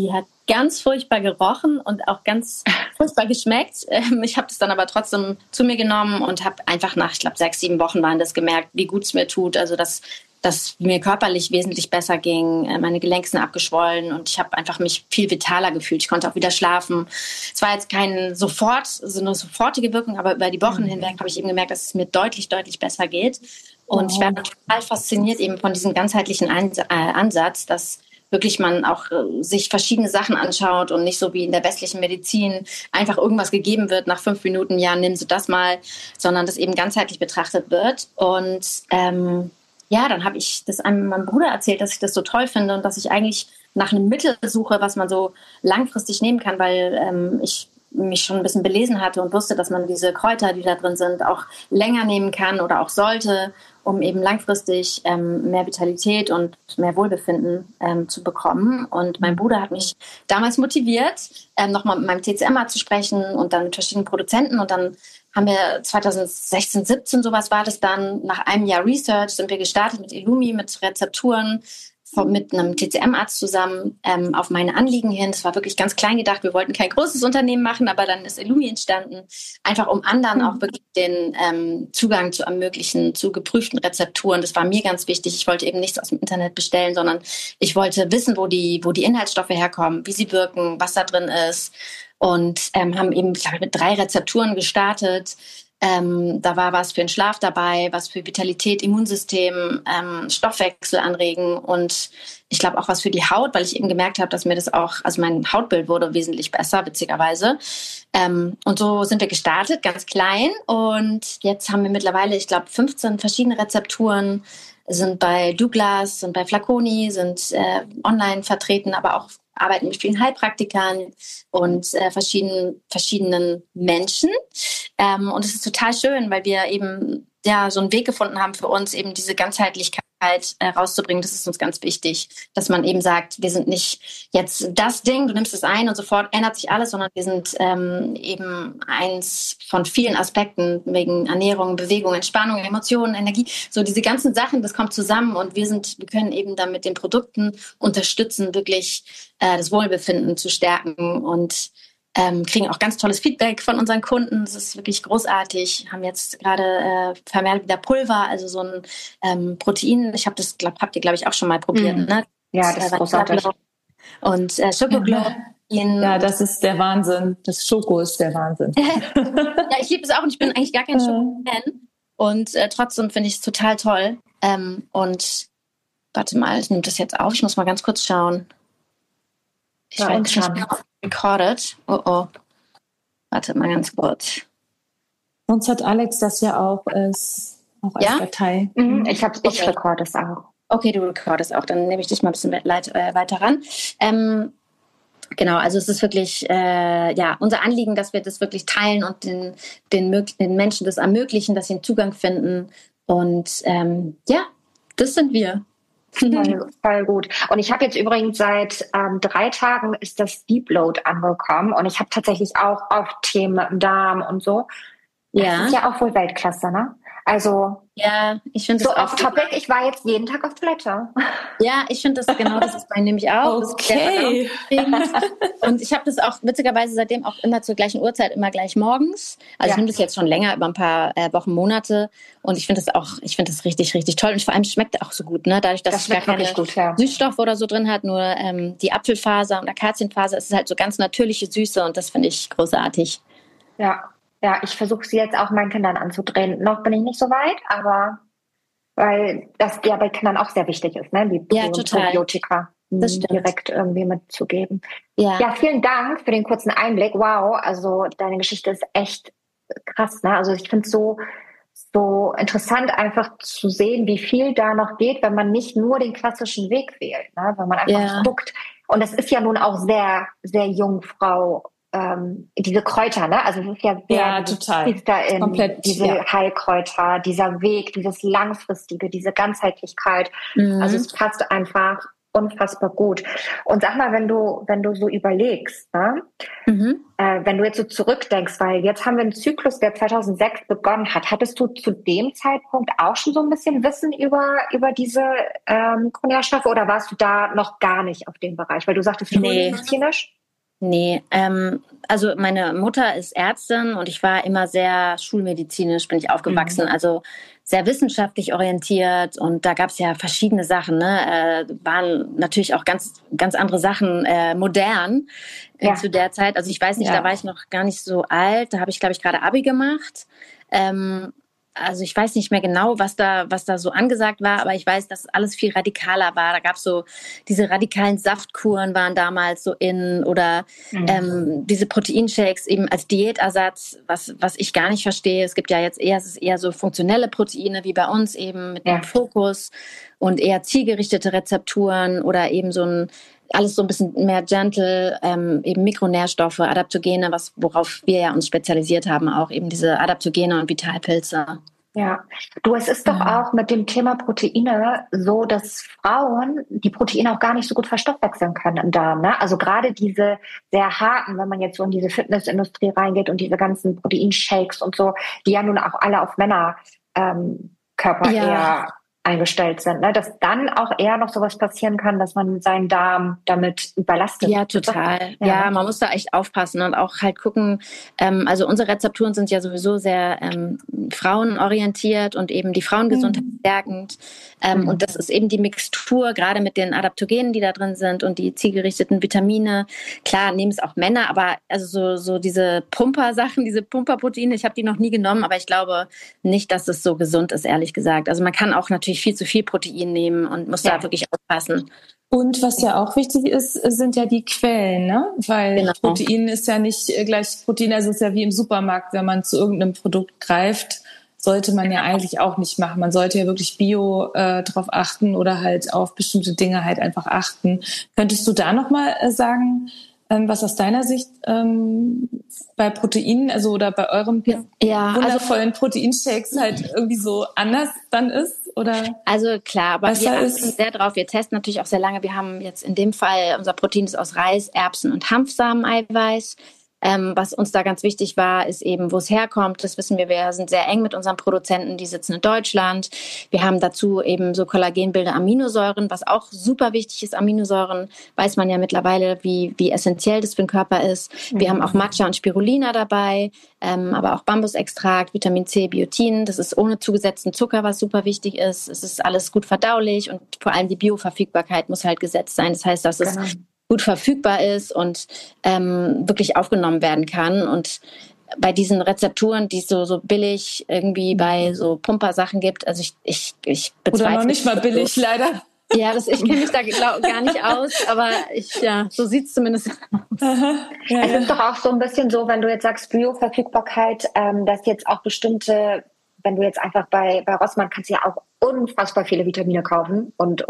ganz furchtbar gerochen und auch ganz furchtbar geschmeckt. Ich habe das dann aber trotzdem zu mir genommen und habe einfach nach, ich glaube, 6, 7 Wochen waren das gemerkt, wie gut es mir tut. Also dass mir körperlich wesentlich besser ging, meine Gelenke sind abgeschwollen und ich habe einfach mich viel vitaler gefühlt. Ich konnte auch wieder schlafen. Es war jetzt so eine sofortige Wirkung, aber über die Wochen hinweg habe ich eben gemerkt, dass es mir deutlich, deutlich besser geht. Und ich war total fasziniert eben von diesem ganzheitlichen Ansatz, dass wirklich man auch sich verschiedene Sachen anschaut und nicht so wie in der westlichen Medizin einfach irgendwas gegeben wird nach 5 Minuten, ja, nimm so das mal, sondern das eben ganzheitlich betrachtet wird. Und dann habe ich das meinem Bruder erzählt, dass ich das so toll finde und dass ich eigentlich nach einem Mittel suche, was man so langfristig nehmen kann, weil ich mich schon ein bisschen belesen hatte und wusste, dass man diese Kräuter, die da drin sind, auch länger nehmen kann oder auch sollte, um eben langfristig mehr Vitalität und mehr Wohlbefinden zu bekommen. Und mein Bruder hat mich damals motiviert, nochmal mit meinem TCM-Arzt zu sprechen und dann mit verschiedenen Produzenten. Und dann haben wir 2016, 17, sowas war das dann, nach einem Jahr Research sind wir gestartet mit Illumi, mit Rezepturen, mit einem TCM-Arzt zusammen auf meine Anliegen hin. Das war wirklich ganz klein gedacht. Wir wollten kein großes Unternehmen machen, aber dann ist Illumi entstanden, einfach um anderen auch wirklich den Zugang zu ermöglichen, zu geprüften Rezepturen. Das war mir ganz wichtig. Ich wollte eben nichts aus dem Internet bestellen, sondern ich wollte wissen, wo die Inhaltsstoffe herkommen, wie sie wirken, was da drin ist. Und haben eben, glaube ich, mit 3 Rezepturen gestartet. Da war was für den Schlaf dabei, was für Vitalität, Immunsystem, Stoffwechsel anregen und ich glaube auch was für die Haut, weil ich eben gemerkt habe, dass mir das auch, also mein Hautbild wurde wesentlich besser, witzigerweise. Und so sind wir gestartet, ganz klein und jetzt haben wir mittlerweile, ich glaube, 15 verschiedene Rezepturen, sind bei Douglas, sind bei Flaconi, sind online vertreten, aber auch arbeiten mit vielen Heilpraktikern und verschiedenen Menschen. Und es ist total schön, weil wir eben so einen Weg gefunden haben für uns, eben diese Ganzheitlichkeit rauszubringen. Das ist uns ganz wichtig, dass man eben sagt, wir sind nicht jetzt das Ding, du nimmst es ein und sofort ändert sich alles, sondern wir sind eben eins von vielen Aspekten wegen Ernährung, Bewegung, Entspannung, Emotionen, Energie. So diese ganzen Sachen, das kommt zusammen und wir können eben dann mit den Produkten unterstützen, wirklich das Wohlbefinden zu stärken und kriegen auch ganz tolles Feedback von unseren Kunden. Das ist wirklich großartig. Haben jetzt gerade vermehrt wieder Pulver, also so ein Protein. Ich habe das, habt ihr, glaube ich, auch schon mal probiert. Ne? Ja, das ist großartig. Und Schokoglow. Ja, das ist der Wahnsinn. Das Schoko ist der Wahnsinn. Ja, ich liebe es auch und ich bin eigentlich gar kein Schoko-Fan. Und trotzdem finde ich es total toll. Und warte mal, ich nehme das jetzt auf. Ich muss mal ganz kurz schauen. Ich weiß nicht, recorded. Oh. Warte mal ganz kurz. Sonst hat Alex das ja auch als Datei. Ich recorde es auch. Okay, du recordest auch. Dann nehme ich dich mal ein bisschen weiter ran. Genau, also es ist wirklich unser Anliegen, dass wir das wirklich teilen und den Menschen das ermöglichen, dass sie einen Zugang finden. Und das sind wir. Voll gut. Und ich habe jetzt übrigens seit 3 Tagen ist das Deepload angekommen und ich habe tatsächlich auch auf Themen mit dem Darm und so. Das ist ja auch wohl Weltklasse, ne? Also ich finde so off topic, ich war jetzt jeden Tag auf Toilette. Ja, ich finde das genau, das ist bei nämlich auch. Okay. Und ich habe das auch witzigerweise seitdem auch immer zur gleichen Uhrzeit, immer gleich morgens. Also ich nehme das jetzt schon länger, über ein paar Wochen, Monate. Und ich finde das richtig, richtig toll. Und vor allem schmeckt auch so gut, ne? Dadurch, dass es gar keine Süßstoffe oder so drin hat, nur die Apfelfaser und Akazienfaser, es ist halt so ganz natürliche Süße und das finde ich großartig. Ja, ich versuche sie jetzt auch meinen Kindern anzudrehen. Noch bin ich nicht so weit, aber weil das ja bei Kindern auch sehr wichtig ist, ne? Die Probiotika direkt irgendwie mitzugeben. Ja, vielen Dank für den kurzen Einblick. Wow, also deine Geschichte ist echt krass, ne? Also ich finde es so interessant, einfach zu sehen, wie viel da noch geht, wenn man nicht nur den klassischen Weg wählt, ne? Wenn man einfach guckt. Und das ist ja nun auch sehr, sehr Jungfrau. Diese Kräuter, ne? Also es ist ja total. Komplett, diese Heilkräuter, dieser Weg, dieses Langfristige, diese Ganzheitlichkeit. Also es passt einfach unfassbar gut. Und sag mal, wenn du so überlegst, ne? Wenn du jetzt so zurückdenkst, weil jetzt haben wir einen Zyklus, der 2006 begonnen hat. Hattest du zu dem Zeitpunkt auch schon so ein bisschen Wissen über diese Mikronährstoffe oder warst du da noch gar nicht auf dem Bereich? Weil du sagtest, medizinisch? Nee, also meine Mutter ist Ärztin und ich war immer sehr schulmedizinisch, bin ich aufgewachsen, also sehr wissenschaftlich orientiert und da gab es ja verschiedene Sachen, ne? Waren natürlich auch ganz, ganz andere Sachen modern zu der Zeit. Also ich weiß nicht, da war ich noch gar nicht so alt, da habe ich, glaube ich, gerade Abi gemacht. Also ich weiß nicht mehr genau, was da so angesagt war, aber ich weiß, dass alles viel radikaler war. Da gab es so diese radikalen Saftkuren waren damals so in oder diese Proteinshakes eben als Diätersatz, was ich gar nicht verstehe. Es gibt ja jetzt es ist eher so funktionelle Proteine wie bei uns eben mit einem Fokus und eher zielgerichtete Rezepturen oder eben alles so ein bisschen mehr gentle, eben Mikronährstoffe, Adaptogene, worauf wir ja uns spezialisiert haben, auch eben diese Adaptogene und Vitalpilze. Ja, es ist doch auch mit dem Thema Proteine so, dass Frauen die Proteine auch gar nicht so gut verstoffwechseln können im Darm. Ne? Also gerade diese sehr harten, wenn man jetzt so in diese Fitnessindustrie reingeht und diese ganzen Proteinshakes und so, die ja nun auch alle auf Männer Körper eher eingestellt sind, ne? Dass dann auch eher noch sowas passieren kann, dass man seinen Darm damit überlastet. Ja, total. Ja, man muss da echt aufpassen und auch halt gucken, also unsere Rezepturen sind ja sowieso sehr frauenorientiert und eben die Frauengesundheit stärkend. Und das ist eben die Mixtur, gerade mit den Adaptogenen, die da drin sind und die zielgerichteten Vitamine. Klar, nehmen es auch Männer, aber also so diese Pumper-Sachen, diese Pumperproteine, ich habe die noch nie genommen, aber ich glaube nicht, dass es so gesund ist, ehrlich gesagt. Also man kann auch natürlich viel zu viel Protein nehmen und muss da wirklich aufpassen. Und was ja auch wichtig ist, sind ja die Quellen, ne? Weil Protein ist ja nicht gleich Protein, also es ist ja wie im Supermarkt, wenn man zu irgendeinem Produkt greift, sollte man ja eigentlich auch nicht machen. Man sollte ja wirklich bio drauf achten oder halt auf bestimmte Dinge halt einfach achten. Könntest du da nochmal sagen, was aus deiner Sicht bei Proteinen, also oder bei eurem wundervollen Proteinshakes halt irgendwie so anders dann ist? Oder also klar, aber wir achten sehr drauf. Wir testen natürlich auch sehr lange. Wir haben jetzt in dem Fall, unser Protein ist aus Reis, Erbsen und Hanfsamen-Eiweiß. Was uns da ganz wichtig war, ist eben, wo es herkommt. Das wissen wir. Wir sind sehr eng mit unseren Produzenten. Die sitzen in Deutschland. Wir haben dazu eben so kollagenbildende Aminosäuren, was auch super wichtig ist. Aminosäuren weiß man ja mittlerweile, wie essentiell das für den Körper ist. Wir haben auch Matcha und Spirulina dabei, aber auch Bambusextrakt, Vitamin C, Biotin. Das ist ohne zugesetzten Zucker, was super wichtig ist. Es ist alles gut verdaulich und vor allem die Bioverfügbarkeit muss halt gesetzt sein. Das heißt, dass es gut verfügbar ist und wirklich aufgenommen werden kann. Und bei diesen Rezepturen, die es so billig irgendwie bei so Pumper-Sachen gibt, also ich bezweifle... Oder noch nicht mal billig, leider. Ja, ich kenne mich da gar nicht aus, aber so sieht es zumindest aus. Es ist doch auch so ein bisschen so, wenn du jetzt sagst Bioverfügbarkeit, dass jetzt auch bestimmte, wenn du jetzt einfach bei Rossmann kannst du ja auch unfassbar viele Vitamine kaufen und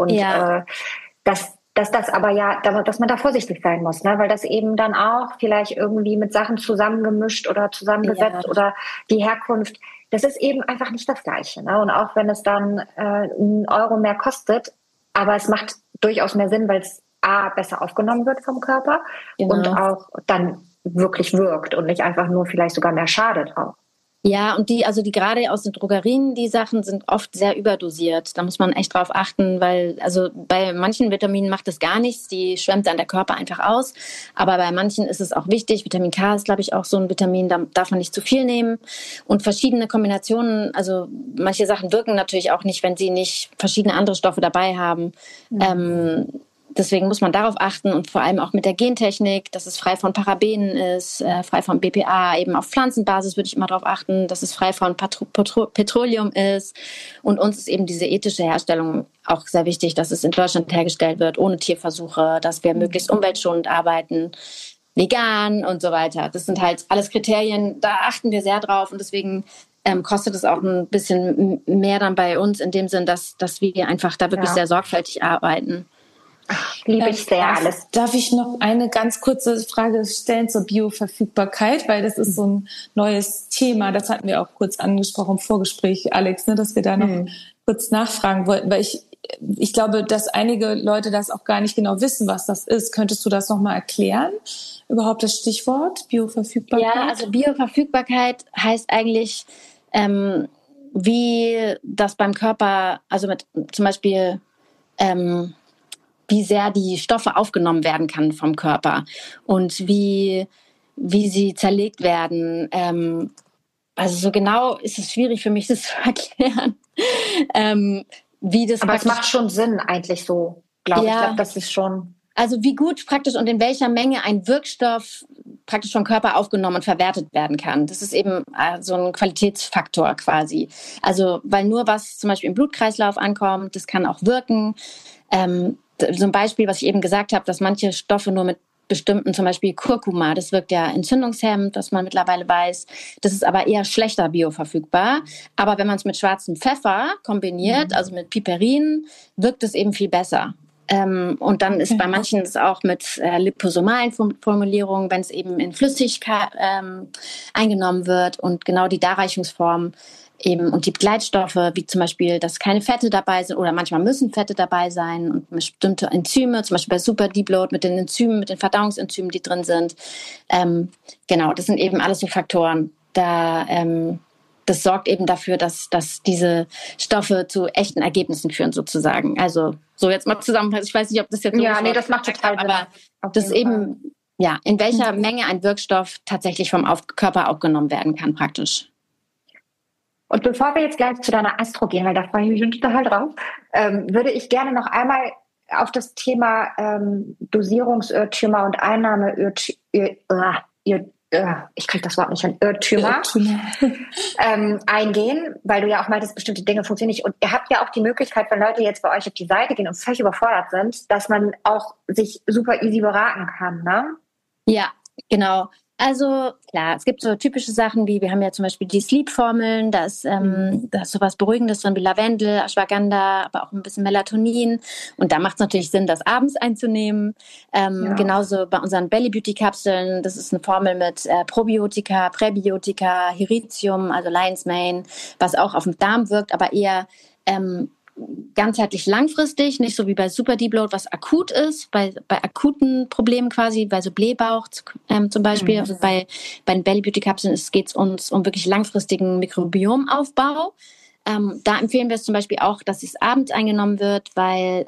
dass das aber dass man da vorsichtig sein muss, ne? Weil das eben dann auch vielleicht irgendwie mit Sachen zusammengemischt oder zusammengesetzt oder die Herkunft, das ist eben einfach nicht das Gleiche, ne? Und auch wenn es dann 1 Euro mehr kostet, aber es macht durchaus mehr Sinn, weil es besser aufgenommen wird vom Körper und auch dann wirklich wirkt und nicht einfach nur vielleicht sogar mehr schadet auch. Ja, und die gerade aus den Drogerien, die Sachen sind oft sehr überdosiert. Da muss man echt drauf achten, weil, also bei manchen Vitaminen macht es gar nichts, die schwemmt dann der Körper einfach aus. Aber bei manchen ist es auch wichtig. Vitamin K ist, glaube ich, auch so ein Vitamin, da darf man nicht zu viel nehmen. Und verschiedene Kombinationen, also manche Sachen wirken natürlich auch nicht, wenn sie nicht verschiedene andere Stoffe dabei haben. Deswegen muss man darauf achten und vor allem auch mit der Gentechnik, dass es frei von Parabenen ist, frei von BPA, eben auf Pflanzenbasis würde ich immer darauf achten, dass es frei von Petroleum ist. Und uns ist eben diese ethische Herstellung auch sehr wichtig, dass es in Deutschland hergestellt wird, ohne Tierversuche, dass wir möglichst umweltschonend arbeiten, vegan und so weiter. Das sind halt alles Kriterien, da achten wir sehr drauf und deswegen kostet es auch ein bisschen mehr dann bei uns in dem Sinn, dass wir einfach da wirklich sehr sorgfältig arbeiten. Liebe ich sehr alles. Darf ich noch eine ganz kurze Frage stellen zur Bioverfügbarkeit, weil das ist so ein neues Thema, das hatten wir auch kurz angesprochen im Vorgespräch, Alex, ne, dass wir da noch kurz nachfragen wollten, weil ich glaube, dass einige Leute das auch gar nicht genau wissen, was das ist. Könntest du das nochmal erklären? Überhaupt das Stichwort Bioverfügbarkeit? Ja, also Bioverfügbarkeit heißt eigentlich, wie das beim Körper, also mit zum Beispiel wie sehr die Stoffe aufgenommen werden kann vom Körper und wie sie zerlegt werden. Also so genau ist es schwierig für mich, das zu erklären. Wie das Aber es macht schon Sinn eigentlich so, glaube ich. Ich glaube, das ist schon... Also wie gut praktisch und in welcher Menge ein Wirkstoff praktisch vom Körper aufgenommen und verwertet werden kann. Das ist eben so ein Qualitätsfaktor quasi. Also weil nur was zum Beispiel im Blutkreislauf ankommt, das kann auch wirken. So ein Beispiel, was ich eben gesagt habe, dass manche Stoffe nur mit bestimmten, zum Beispiel Kurkuma, das wirkt ja entzündungshemmend, was man mittlerweile weiß. Das ist aber eher schlechter bioverfügbar. Aber wenn man es mit schwarzem Pfeffer kombiniert, also mit Piperin, wirkt es eben viel besser. Und dann ist bei manchen es auch mit liposomalen Formulierungen, wenn es eben in Flüssigkeit eingenommen wird und genau die Darreichungsform eben und die Begleitstoffe, wie zum Beispiel, dass keine Fette dabei sind oder manchmal müssen Fette dabei sein und bestimmte Enzyme, zum Beispiel bei Super Deepload mit den Enzymen, mit den Verdauungsenzymen, die drin sind. Genau, das sind eben alles so Faktoren. Das sorgt eben dafür, dass diese Stoffe zu echten Ergebnissen führen, sozusagen. Also so jetzt mal zusammenfassen. Ich weiß nicht, ob das jetzt so ja, nee, das macht total Sinn. Aber das ist eben, ja, in welcher Menge ein Wirkstoff tatsächlich vom Körper aufgenommen werden kann, praktisch. Und bevor wir jetzt gleich zu deiner Astro gehen, weil da freue ich mich schon total drauf, würde ich gerne noch einmal auf das Thema Dosierungsirrtümer und ich kriege das Wort nicht hin, Irrtümer eingehen, weil du ja auch meintest, bestimmte Dinge funktionieren nicht. Und ihr habt ja auch die Möglichkeit, wenn Leute jetzt bei euch auf die Seite gehen und völlig überfordert sind, dass man auch sich super easy beraten kann, ne? Ja, genau. Also klar, es gibt so typische Sachen wie, wir haben ja zum Beispiel die Sleep-Formeln, da ist sowas Beruhigendes drin wie Lavendel, Ashwagandha, aber auch ein bisschen Melatonin. Und da macht es natürlich Sinn, das abends einzunehmen. Genauso bei unseren Belly Beauty Kapseln, das ist eine Formel mit Probiotika, Präbiotika, Heritium, also Lion's Mane, was auch auf den Darm wirkt, aber eher ganzheitlich langfristig, nicht so wie bei Super Deepload, was akut ist, bei akuten Problemen quasi, bei so Blähbauch zum Beispiel. Also bei den Belly Beauty Kapseln geht es uns um wirklich langfristigen Mikrobiomaufbau. Da empfehlen wir es zum Beispiel auch, dass es abends eingenommen wird, weil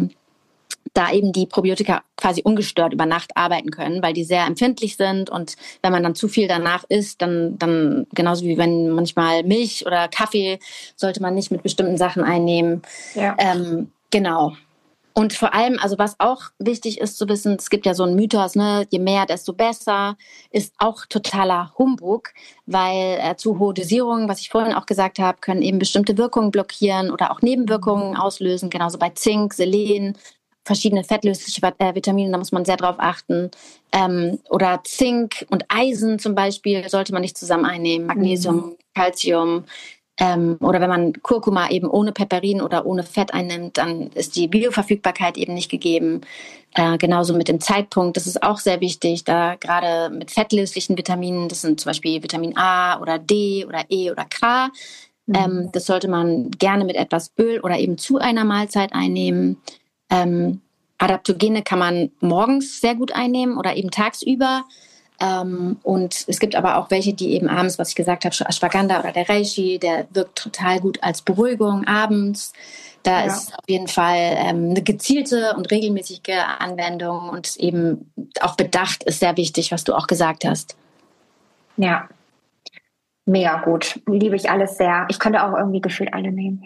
da eben die Probiotika quasi ungestört über Nacht arbeiten können, weil die sehr empfindlich sind und wenn man dann zu viel danach isst, dann genauso wie wenn manchmal Milch oder Kaffee sollte man nicht mit bestimmten Sachen einnehmen. Ja. Genau. Und vor allem, also was auch wichtig ist zu wissen, es gibt ja so einen Mythos, ne, je mehr, desto besser, ist auch totaler Humbug, weil zu hohe Dosierungen, was ich vorhin auch gesagt habe, können eben bestimmte Wirkungen blockieren oder auch Nebenwirkungen auslösen, genauso bei Zink, Selen, verschiedene fettlösliche Vitamine, da muss man sehr drauf achten. Oder Zink und Eisen zum Beispiel sollte man nicht zusammen einnehmen. Magnesium, Calcium. Oder wenn man Kurkuma eben ohne Piperin oder ohne Fett einnimmt, dann ist die Bioverfügbarkeit eben nicht gegeben. Genauso mit dem Zeitpunkt, das ist auch sehr wichtig, da gerade mit fettlöslichen Vitaminen, das sind zum Beispiel Vitamin A oder D oder E oder K. Das sollte man gerne mit etwas Öl oder eben zu einer Mahlzeit einnehmen. Adaptogene kann man morgens sehr gut einnehmen oder eben tagsüber. Und es gibt aber auch welche, die eben abends, was ich gesagt habe, Ashwagandha oder der Reishi, der wirkt total gut als Beruhigung abends. Da ist auf jeden Fall eine gezielte und regelmäßige Anwendung und eben auch Bedacht ist sehr wichtig, was du auch gesagt hast. Ja, mega gut. Liebe ich alles sehr. Ich könnte auch irgendwie gefühlt alle nehmen.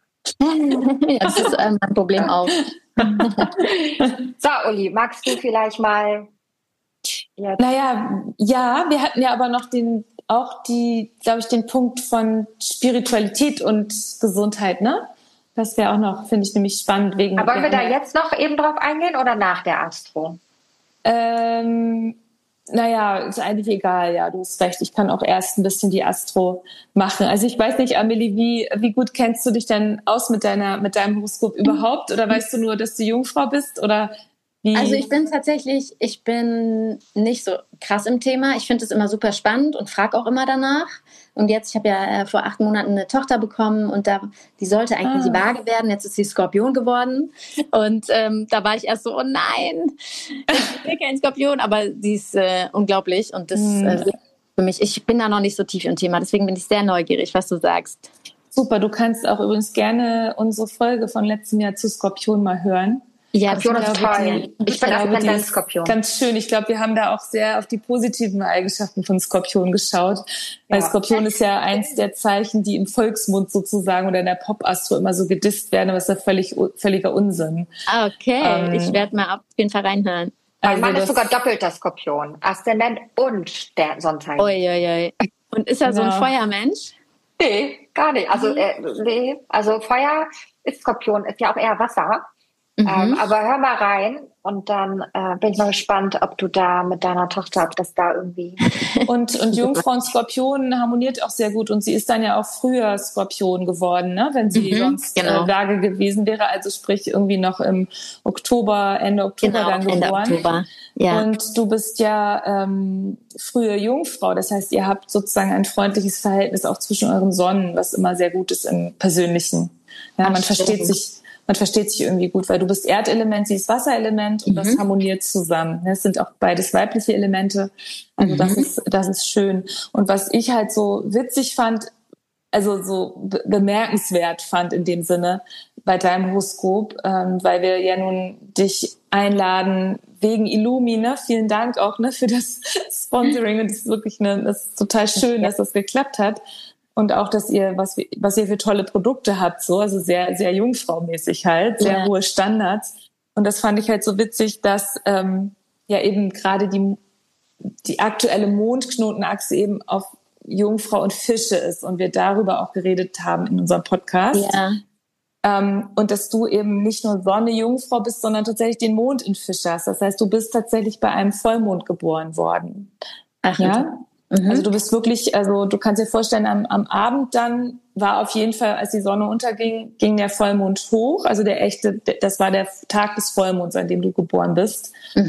Das ist mein Problem auch. So, Uli, magst du vielleicht mal jetzt? Naja, ja, wir hatten ja aber noch den Punkt von Spiritualität und Gesundheit, ne? Das wäre auch noch, finde ich, nämlich spannend. Aber wollen wir da jetzt noch eben drauf eingehen oder nach der Astro? Naja, ist eigentlich egal, ja, du hast recht. Ich kann auch erst ein bisschen die Astro machen. Also ich weiß nicht, Amelie, wie gut kennst du dich denn aus mit deinem Horoskop überhaupt? Oder weißt du nur, dass du Jungfrau bist? Oder wie? Also ich bin nicht so krass im Thema. Ich finde es immer super spannend und frage auch immer danach. Und jetzt, ich habe ja vor 8 Monaten eine Tochter bekommen und die sollte eigentlich die Waage werden. Jetzt ist sie Skorpion geworden. Und da war ich erst so, oh nein, ich will kein Skorpion. Aber sie ist unglaublich. Und das für mich, ich bin da noch nicht so tief im Thema. Deswegen bin ich sehr neugierig, was du sagst. Super, du kannst auch übrigens gerne unsere Folge von letztem Jahr zu Skorpion mal hören. Ja, Skorpion ist toll. Ich bin Aszendent Skorpion. Ganz schön. Ich glaube, wir haben da auch sehr auf die positiven Eigenschaften von Skorpion geschaut. Weil Skorpion ist ja eins der Zeichen, die im Volksmund sozusagen oder in der Pop-Astro immer so gedisst werden, aber es ist ja völliger Unsinn. Okay, ich werde mal auf jeden Fall reinhören. Mein Mann ist sogar doppelter Skorpion. Aszendent und der Sonntag. Und ist er so ein Feuermensch? Nee, gar nicht. Also Feuer ist Skorpion, ist ja auch eher Wasser. Aber hör mal rein und dann bin ich mal gespannt, ob du da mit deiner Tochter, ob das da irgendwie... Und Jungfrau und Skorpion harmoniert auch sehr gut und sie ist dann ja auch früher Skorpion geworden, ne? Wenn sie sonst Waage gewesen wäre, also sprich irgendwie noch im Oktober, Ende Oktober dann geboren. Ende Oktober. Ja. Und du bist ja frühe Jungfrau, das heißt, ihr habt sozusagen ein freundliches Verhältnis auch zwischen euren Sonnen, was immer sehr gut ist im Persönlichen. Ja, man versteht sich irgendwie gut, weil du bist Erdelement, sie ist Wasserelement und das harmoniert zusammen. Es sind auch beides weibliche Elemente. Also das ist schön. Und was ich halt so witzig fand, also so bemerkenswert fand in dem Sinne bei deinem Horoskop, weil wir ja nun dich einladen wegen Illumi, ne? Vielen Dank auch, ne, für das Sponsoring und das ist wirklich das ist total schön, dass das geklappt hat. Und auch, dass ihr, was ihr für tolle Produkte habt, so, also sehr, sehr jungfraumäßig halt, sehr hohe Standards. Und das fand ich halt so witzig, dass, ja eben gerade die aktuelle Mondknotenachse eben auf Jungfrau und Fische ist und wir darüber auch geredet haben in unserem Podcast. Ja. Und dass du eben nicht nur Sonne Jungfrau bist, sondern tatsächlich den Mond in Fische hast. Das heißt, du bist tatsächlich bei einem Vollmond geboren worden. Ach ja. Also du bist wirklich, also du kannst dir vorstellen, am Abend dann war auf jeden Fall, als die Sonne unterging, ging der Vollmond hoch. Also das war der Tag des Vollmonds, an dem du geboren bist.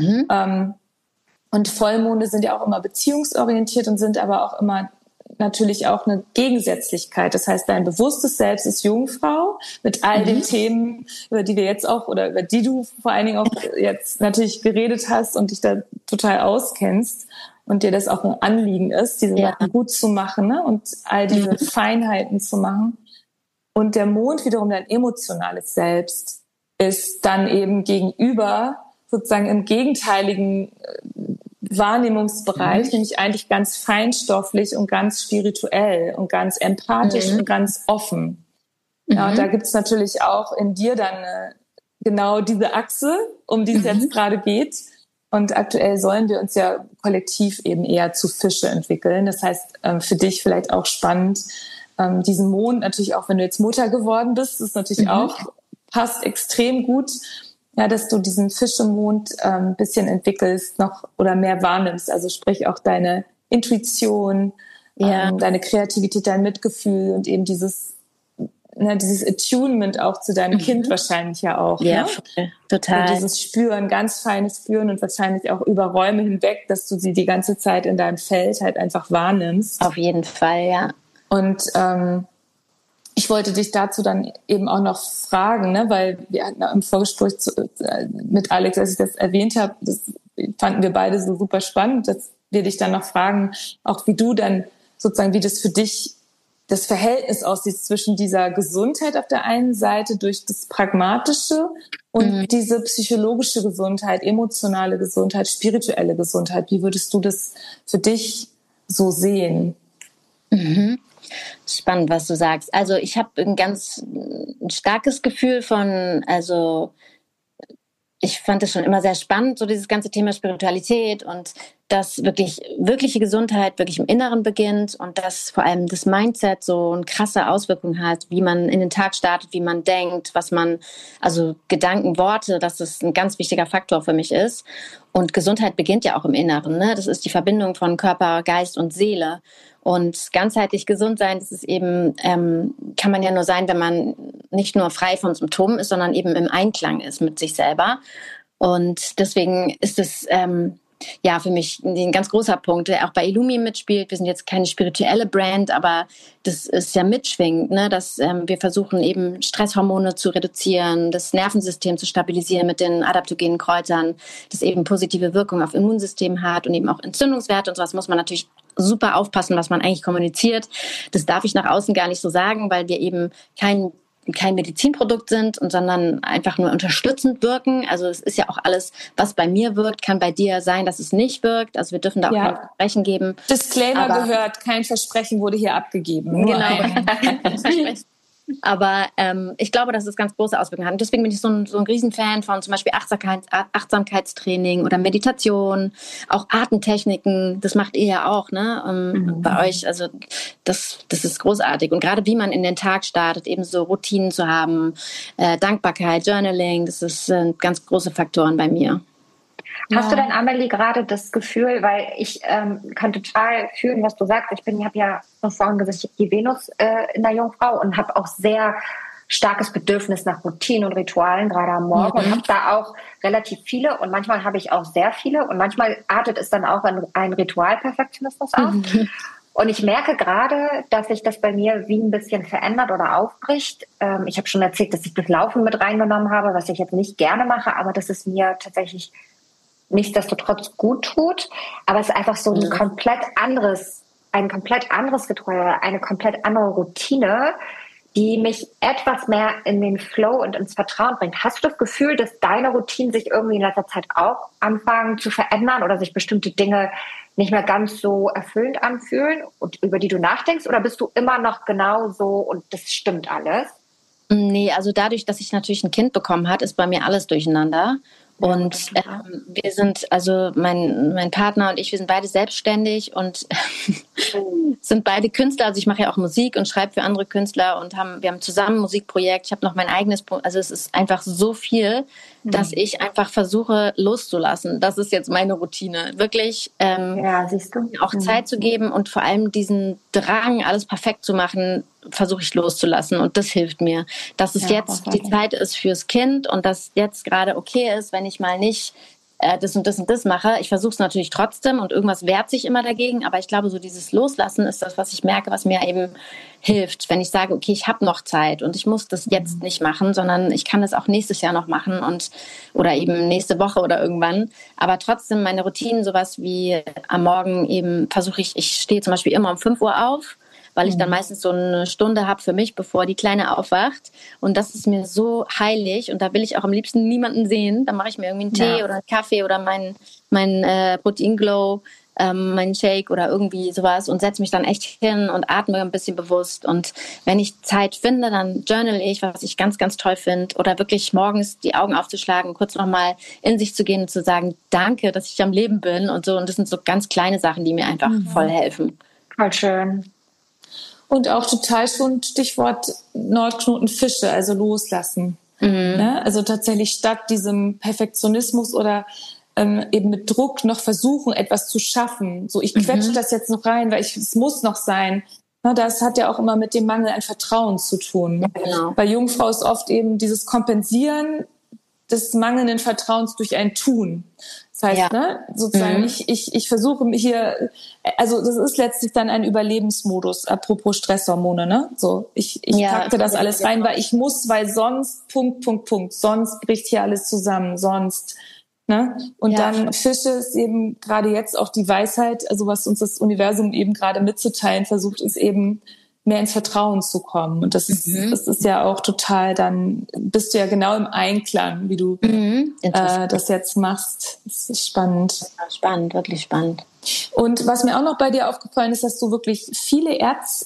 Und Vollmonde sind ja auch immer beziehungsorientiert und sind aber auch immer natürlich auch eine Gegensätzlichkeit. Das heißt, dein bewusstes Selbst ist Jungfrau mit all den Themen, über die wir jetzt auch oder über die du vor allen Dingen auch jetzt natürlich geredet hast und dich da total auskennst. Und dir das auch ein Anliegen ist, diese Sachen gut zu machen, ne? Und all diese Feinheiten zu machen. Und der Mond wiederum dein emotionales Selbst ist dann eben gegenüber sozusagen im gegenteiligen Wahrnehmungsbereich, nämlich eigentlich ganz feinstofflich und ganz spirituell und ganz empathisch und ganz offen. Ja, und da gibt's natürlich auch in dir dann genau diese Achse, um die es jetzt gerade geht. Und aktuell sollen wir uns ja kollektiv eben eher zu Fische entwickeln. Das heißt, für dich vielleicht auch spannend, diesen Mond natürlich auch, wenn du jetzt Mutter geworden bist, ist natürlich auch, passt extrem gut, ja, dass du diesen Fischemond ein bisschen entwickelst noch oder mehr wahrnimmst. Also sprich auch deine Intuition, deine Kreativität, dein Mitgefühl und eben dieses Attunement auch zu deinem Kind wahrscheinlich ja auch. Ja, ne? Total. Und dieses Spüren, ganz feines Spüren und wahrscheinlich auch über Räume hinweg, dass du sie die ganze Zeit in deinem Feld halt einfach wahrnimmst. Auf jeden Fall, ja. Und ich wollte dich dazu dann eben auch noch fragen, ne, weil wir hatten im Vorgespräch mit Alex, als ich das erwähnt habe, das fanden wir beide so super spannend, dass wir dich dann noch fragen, auch wie du dann sozusagen, wie das für dich das Verhältnis aussieht zwischen dieser Gesundheit auf der einen Seite durch das Pragmatische und diese psychologische Gesundheit, emotionale Gesundheit, spirituelle Gesundheit. Wie würdest du das für dich so sehen? Spannend, was du sagst. Also ich habe ein starkes Gefühl ich fand es schon immer sehr spannend, so dieses ganze Thema Spiritualität und dass wirkliche Gesundheit wirklich im Inneren beginnt und dass vor allem das Mindset so eine krasse Auswirkung hat, wie man in den Tag startet, wie man denkt, also Gedanken, Worte, dass das ein ganz wichtiger Faktor für mich ist. Und Gesundheit beginnt ja auch im Inneren, ne? Das ist die Verbindung von Körper, Geist und Seele. Und ganzheitlich gesund sein, das ist eben, kann man ja nur sein, wenn man nicht nur frei von Symptomen ist, sondern eben im Einklang ist mit sich selber. Und deswegen ist es für mich ein ganz großer Punkt, der auch bei Illumi mitspielt. Wir sind jetzt keine spirituelle Brand, aber das ist ja mitschwingend, ne? Dass wir versuchen eben Stresshormone zu reduzieren, das Nervensystem zu stabilisieren mit den adaptogenen Kräutern, das eben positive Wirkung auf Immunsystem hat und eben auch Entzündungswerte und sowas muss man natürlich super aufpassen, was man eigentlich kommuniziert. Das darf ich nach außen gar nicht so sagen, weil wir eben kein kein Medizinprodukt sind, sondern einfach nur unterstützend wirken. Also es ist ja auch alles, was bei mir wirkt, kann bei dir sein, dass es nicht wirkt. Also wir dürfen da auch kein Versprechen geben. Disclaimer gehört, kein Versprechen wurde hier abgegeben. Genau. Aber ich glaube, dass es ganz große Auswirkungen hat. Und deswegen bin ich so ein Riesenfan von zum Beispiel Achtsamkeitstraining oder Meditation, auch Atemtechniken. Das macht ihr ja auch, ne? Bei euch. Also das ist großartig. Und gerade wie man in den Tag startet, eben so Routinen zu haben, Dankbarkeit, Journaling, das sind ganz große Faktoren bei mir. Hast du denn, Amelie, gerade das Gefühl, weil ich kann total fühlen, was du sagst. Ich habe ja vorhin gesagt, ich habe die Venus in der Jungfrau und habe auch sehr starkes Bedürfnis nach Routinen und Ritualen, gerade am Morgen. Und habe da auch relativ viele und manchmal habe ich auch sehr viele und manchmal artet es dann auch in einen Ritualperfektionismus aus. Und ich merke gerade, dass sich das bei mir wie ein bisschen verändert oder aufbricht. Ich habe schon erzählt, dass ich das Laufen mit reingenommen habe, was ich jetzt nicht gerne mache, aber das ist mir tatsächlich nichtsdestotrotz gut tut, aber es ist einfach so ein komplett anderes Ritual, eine komplett andere Routine, die mich etwas mehr in den Flow und ins Vertrauen bringt. Hast du das Gefühl, dass deine Routinen sich irgendwie in letzter Zeit auch anfangen zu verändern oder sich bestimmte Dinge nicht mehr ganz so erfüllend anfühlen und über die du nachdenkst, oder bist du immer noch genau so und das stimmt alles? Nee, also dadurch, dass ich natürlich ein Kind bekommen habe, ist bei mir alles durcheinander. Und wir sind, also mein Partner und ich, wir sind beide selbstständig und sind beide Künstler. Also ich mache ja auch Musik und schreibe für andere Künstler und wir haben zusammen ein Musikprojekt. Ich habe noch mein eigenes, also es ist einfach so viel, dass ich einfach versuche loszulassen. Das ist jetzt meine Routine. Wirklich siehst du? Auch Zeit zu geben und vor allem diesen Drang, alles perfekt zu machen, versuche ich loszulassen und das hilft mir. Dass es jetzt die Zeit ist fürs Kind und dass jetzt gerade okay ist, wenn ich mal nicht das und das und das mache. Ich versuche es natürlich trotzdem und irgendwas wehrt sich immer dagegen, aber ich glaube, so dieses Loslassen ist das, was ich merke, was mir eben hilft. Wenn ich sage, okay, ich habe noch Zeit und ich muss das jetzt nicht machen, sondern ich kann das auch nächstes Jahr noch machen oder eben nächste Woche oder irgendwann. Aber trotzdem meine Routinen, sowas wie am Morgen eben versuche ich stehe zum Beispiel immer um 5 Uhr auf, weil ich dann meistens so eine Stunde habe für mich, bevor die Kleine aufwacht. Und das ist mir so heilig und da will ich auch am liebsten niemanden sehen. Dann mache ich mir irgendwie einen Tee oder einen Kaffee oder mein Protein Glow, meinen Shake oder irgendwie sowas und setze mich dann echt hin und atme ein bisschen bewusst. Und wenn ich Zeit finde, dann journal ich, was ich ganz, ganz toll finde. Oder wirklich morgens die Augen aufzuschlagen, kurz nochmal in sich zu gehen und zu sagen, danke, dass ich am Leben bin und so. Und das sind so ganz kleine Sachen, die mir einfach voll helfen. Voll schön. Und auch total schon Stichwort Nordknotenfische, also loslassen. Ne? Also tatsächlich statt diesem Perfektionismus oder eben mit Druck noch versuchen, etwas zu schaffen. So, ich quetsche das jetzt noch rein, weil es muss noch sein. Na, das hat ja auch immer mit dem Mangel an Vertrauen zu tun. Ja, genau. Bei Jungfrau ist oft eben dieses Kompensieren des mangelnden Vertrauens durch ein Tun. Das heißt, ne, sozusagen, ich versuche hier, also das ist letztlich dann ein Überlebensmodus, apropos Stresshormone, ne? So, ich packte das alles rein, weil ich muss, weil sonst, sonst bricht hier alles zusammen, sonst, ne? Und dann Fische ist eben gerade jetzt auch die Weisheit, also was uns das Universum eben gerade mitzuteilen versucht, ist eben mehr ins Vertrauen zu kommen. Und das ist ja auch total, dann bist du ja genau im Einklang, wie du das jetzt machst. Das ist spannend. Spannend, wirklich spannend. Und was mir auch noch bei dir aufgefallen ist, dass du wirklich viele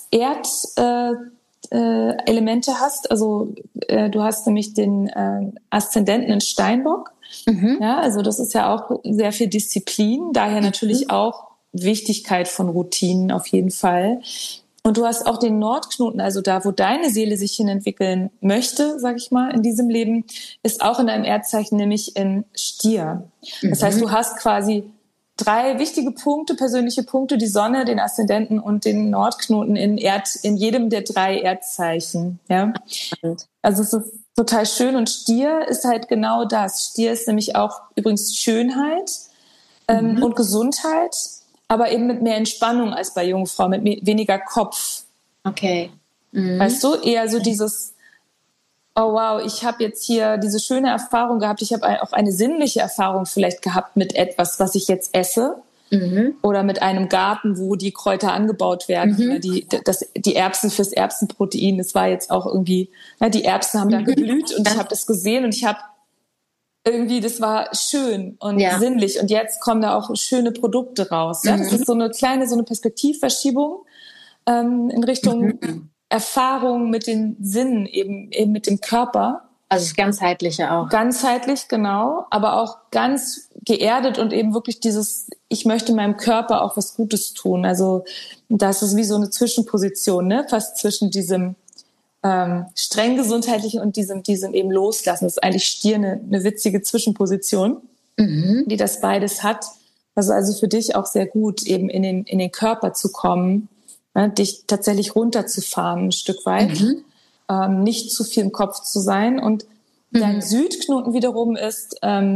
Elemente hast. Also du hast nämlich den Aszendenten in Steinbock. Ja, also das ist ja auch sehr viel Disziplin. Daher natürlich auch Wichtigkeit von Routinen auf jeden Fall. Und du hast auch den Nordknoten, also da, wo deine Seele sich hin entwickeln möchte, sag ich mal, in diesem Leben, ist auch in deinem Erdzeichen, nämlich in Stier. Das heißt, du hast quasi 3 wichtige Punkte, persönliche Punkte, die Sonne, den Aszendenten und den Nordknoten in jedem der 3 Erdzeichen. Ja? Also es ist total schön und Stier ist halt genau das. Stier ist nämlich auch übrigens Schönheit und Gesundheit, aber eben mit mehr Entspannung als bei Jungfrau, mit weniger Kopf. Okay. Weißt du, eher so dieses, oh wow, ich habe jetzt hier diese schöne Erfahrung gehabt, ich habe auch eine sinnliche Erfahrung vielleicht gehabt mit etwas, was ich jetzt esse. oder mit einem Garten, wo die Kräuter angebaut werden. Die Erbsen fürs Erbsenprotein, das war jetzt auch irgendwie, die Erbsen haben da geblüht und ich habe das gesehen und ich habe irgendwie, das war schön und sinnlich und jetzt kommen da auch schöne Produkte raus. Ja? Das ist so eine Perspektivverschiebung in Richtung Erfahrung mit den Sinnen, eben mit dem Körper. Also das Ganzheitliche auch. Ganzheitlich, genau, aber auch ganz geerdet und eben wirklich dieses, ich möchte meinem Körper auch was Gutes tun. Also das ist wie so eine Zwischenposition, ne? Fast zwischen diesem streng gesundheitlichen und diesem eben Loslassen. Das ist eigentlich Stier eine witzige Zwischenposition, die das beides hat. Also für dich auch sehr gut, eben in den Körper zu kommen, ne? Dich tatsächlich runterzufahren ein Stück weit. Nicht zu viel im Kopf zu sein. Und dein Südknoten wiederum ist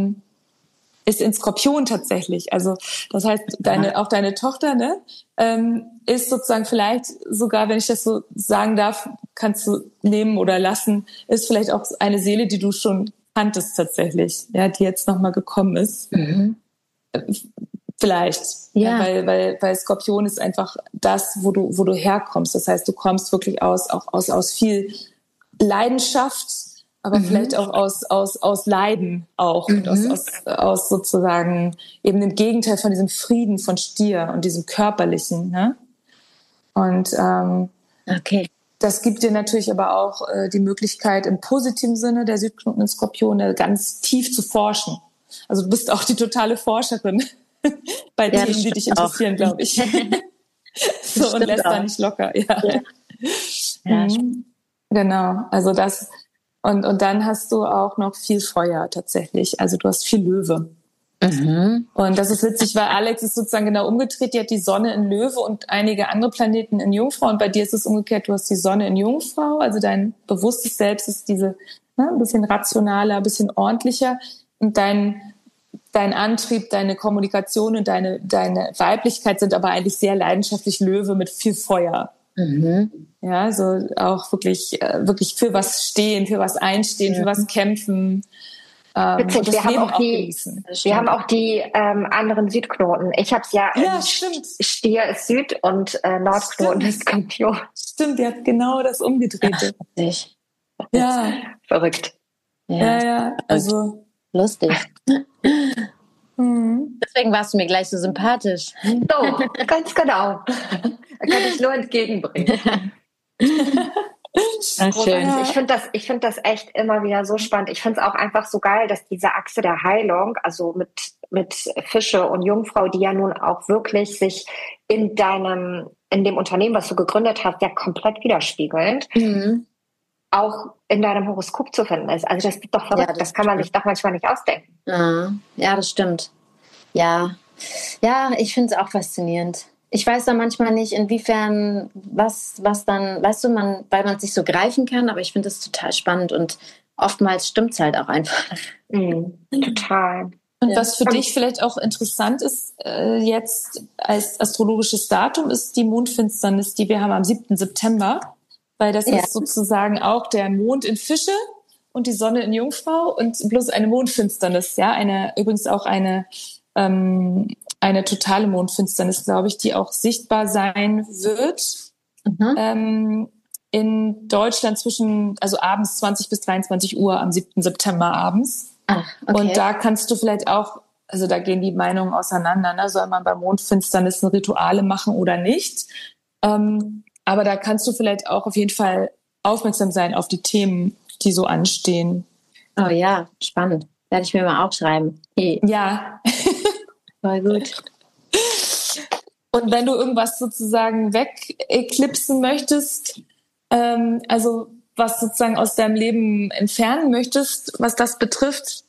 in Skorpion tatsächlich. Also das heißt, auch deine Tochter, ne, ist sozusagen vielleicht sogar, wenn ich das so sagen darf, kannst du nehmen oder lassen, ist vielleicht auch eine Seele, die du schon kanntest tatsächlich, ja, die jetzt nochmal gekommen ist. Vielleicht. Ja. Weil Skorpion ist einfach das, wo du herkommst. Das heißt, du kommst wirklich aus viel Leidenschaft, aber vielleicht auch aus Leiden auch. Und aus sozusagen eben dem Gegenteil von diesem Frieden von Stier und diesem Körperlichen. Ne? Und das gibt dir natürlich aber auch die Möglichkeit, im positiven Sinne der Südknoten in Skorpion ganz tief zu forschen. Also du bist auch die totale Forscherin bei Themen, die dich interessieren, glaube ich. So, und lässt da nicht locker. Ja. Genau, also das und dann hast du auch noch viel Feuer tatsächlich. Also du hast viel Löwe. Und das ist witzig, weil Alex ist sozusagen genau umgedreht. Die hat die Sonne in Löwe und einige andere Planeten in Jungfrau. Und bei dir ist es umgekehrt. Du hast die Sonne in Jungfrau. Also dein bewusstes Selbst ist ein bisschen rationaler, ein bisschen ordentlicher. Und dein Antrieb, deine Kommunikation und deine Weiblichkeit sind aber eigentlich sehr leidenschaftlich Löwe mit viel Feuer. Ja, so auch wirklich für was stehen, für was einstehen, für was kämpfen. Witzig, wir haben auch die anderen Südknoten. Ich habe es Stier ist Süd und Nordknoten ist Skorpion. Stimmt, die hat genau das Umgedrehte. Ja. Verrückt. Ja, also lustig. Deswegen warst du mir gleich so sympathisch. So, ganz genau. Da kann ich nur entgegenbringen. Schön. Ich finde das echt immer wieder so spannend. Ich finde es auch einfach so geil, dass diese Achse der Heilung, also mit Fische und Jungfrau, die ja nun auch wirklich sich in dem Unternehmen, was du gegründet hast, ja komplett widerspiegelnd, auch in deinem Horoskop zu finden ist. Also das ist doch verrückt. Ja, das kann man sich doch manchmal nicht ausdenken. Ja, das stimmt. Ja, ich finde es auch faszinierend. Ich weiß dann manchmal nicht, inwiefern, was dann, weißt du, weil man es nicht so greifen kann, aber ich finde es total spannend und oftmals stimmt es halt auch einfach. Total. Und was für dich vielleicht auch interessant ist, jetzt als astrologisches Datum, ist die Mondfinsternis, die wir haben am 7. September, weil das ist sozusagen auch der Mond in Fische und die Sonne in Jungfrau und bloß eine Mondfinsternis, übrigens auch eine totale Mondfinsternis, glaube ich, die auch sichtbar sein wird. In Deutschland also abends 20 bis 23 Uhr am 7. September abends. Ach, okay. Und da kannst du vielleicht auch, also da gehen die Meinungen auseinander, ne? Soll man bei Mondfinsternissen Rituale machen oder nicht? Aber da kannst du vielleicht auch auf jeden Fall aufmerksam sein auf die Themen, die so anstehen. Oh ja, spannend. Werde ich mir mal aufschreiben. Ja. Voll gut. Und wenn du irgendwas sozusagen wegklipsen möchtest, also was sozusagen aus deinem Leben entfernen möchtest, was das betrifft,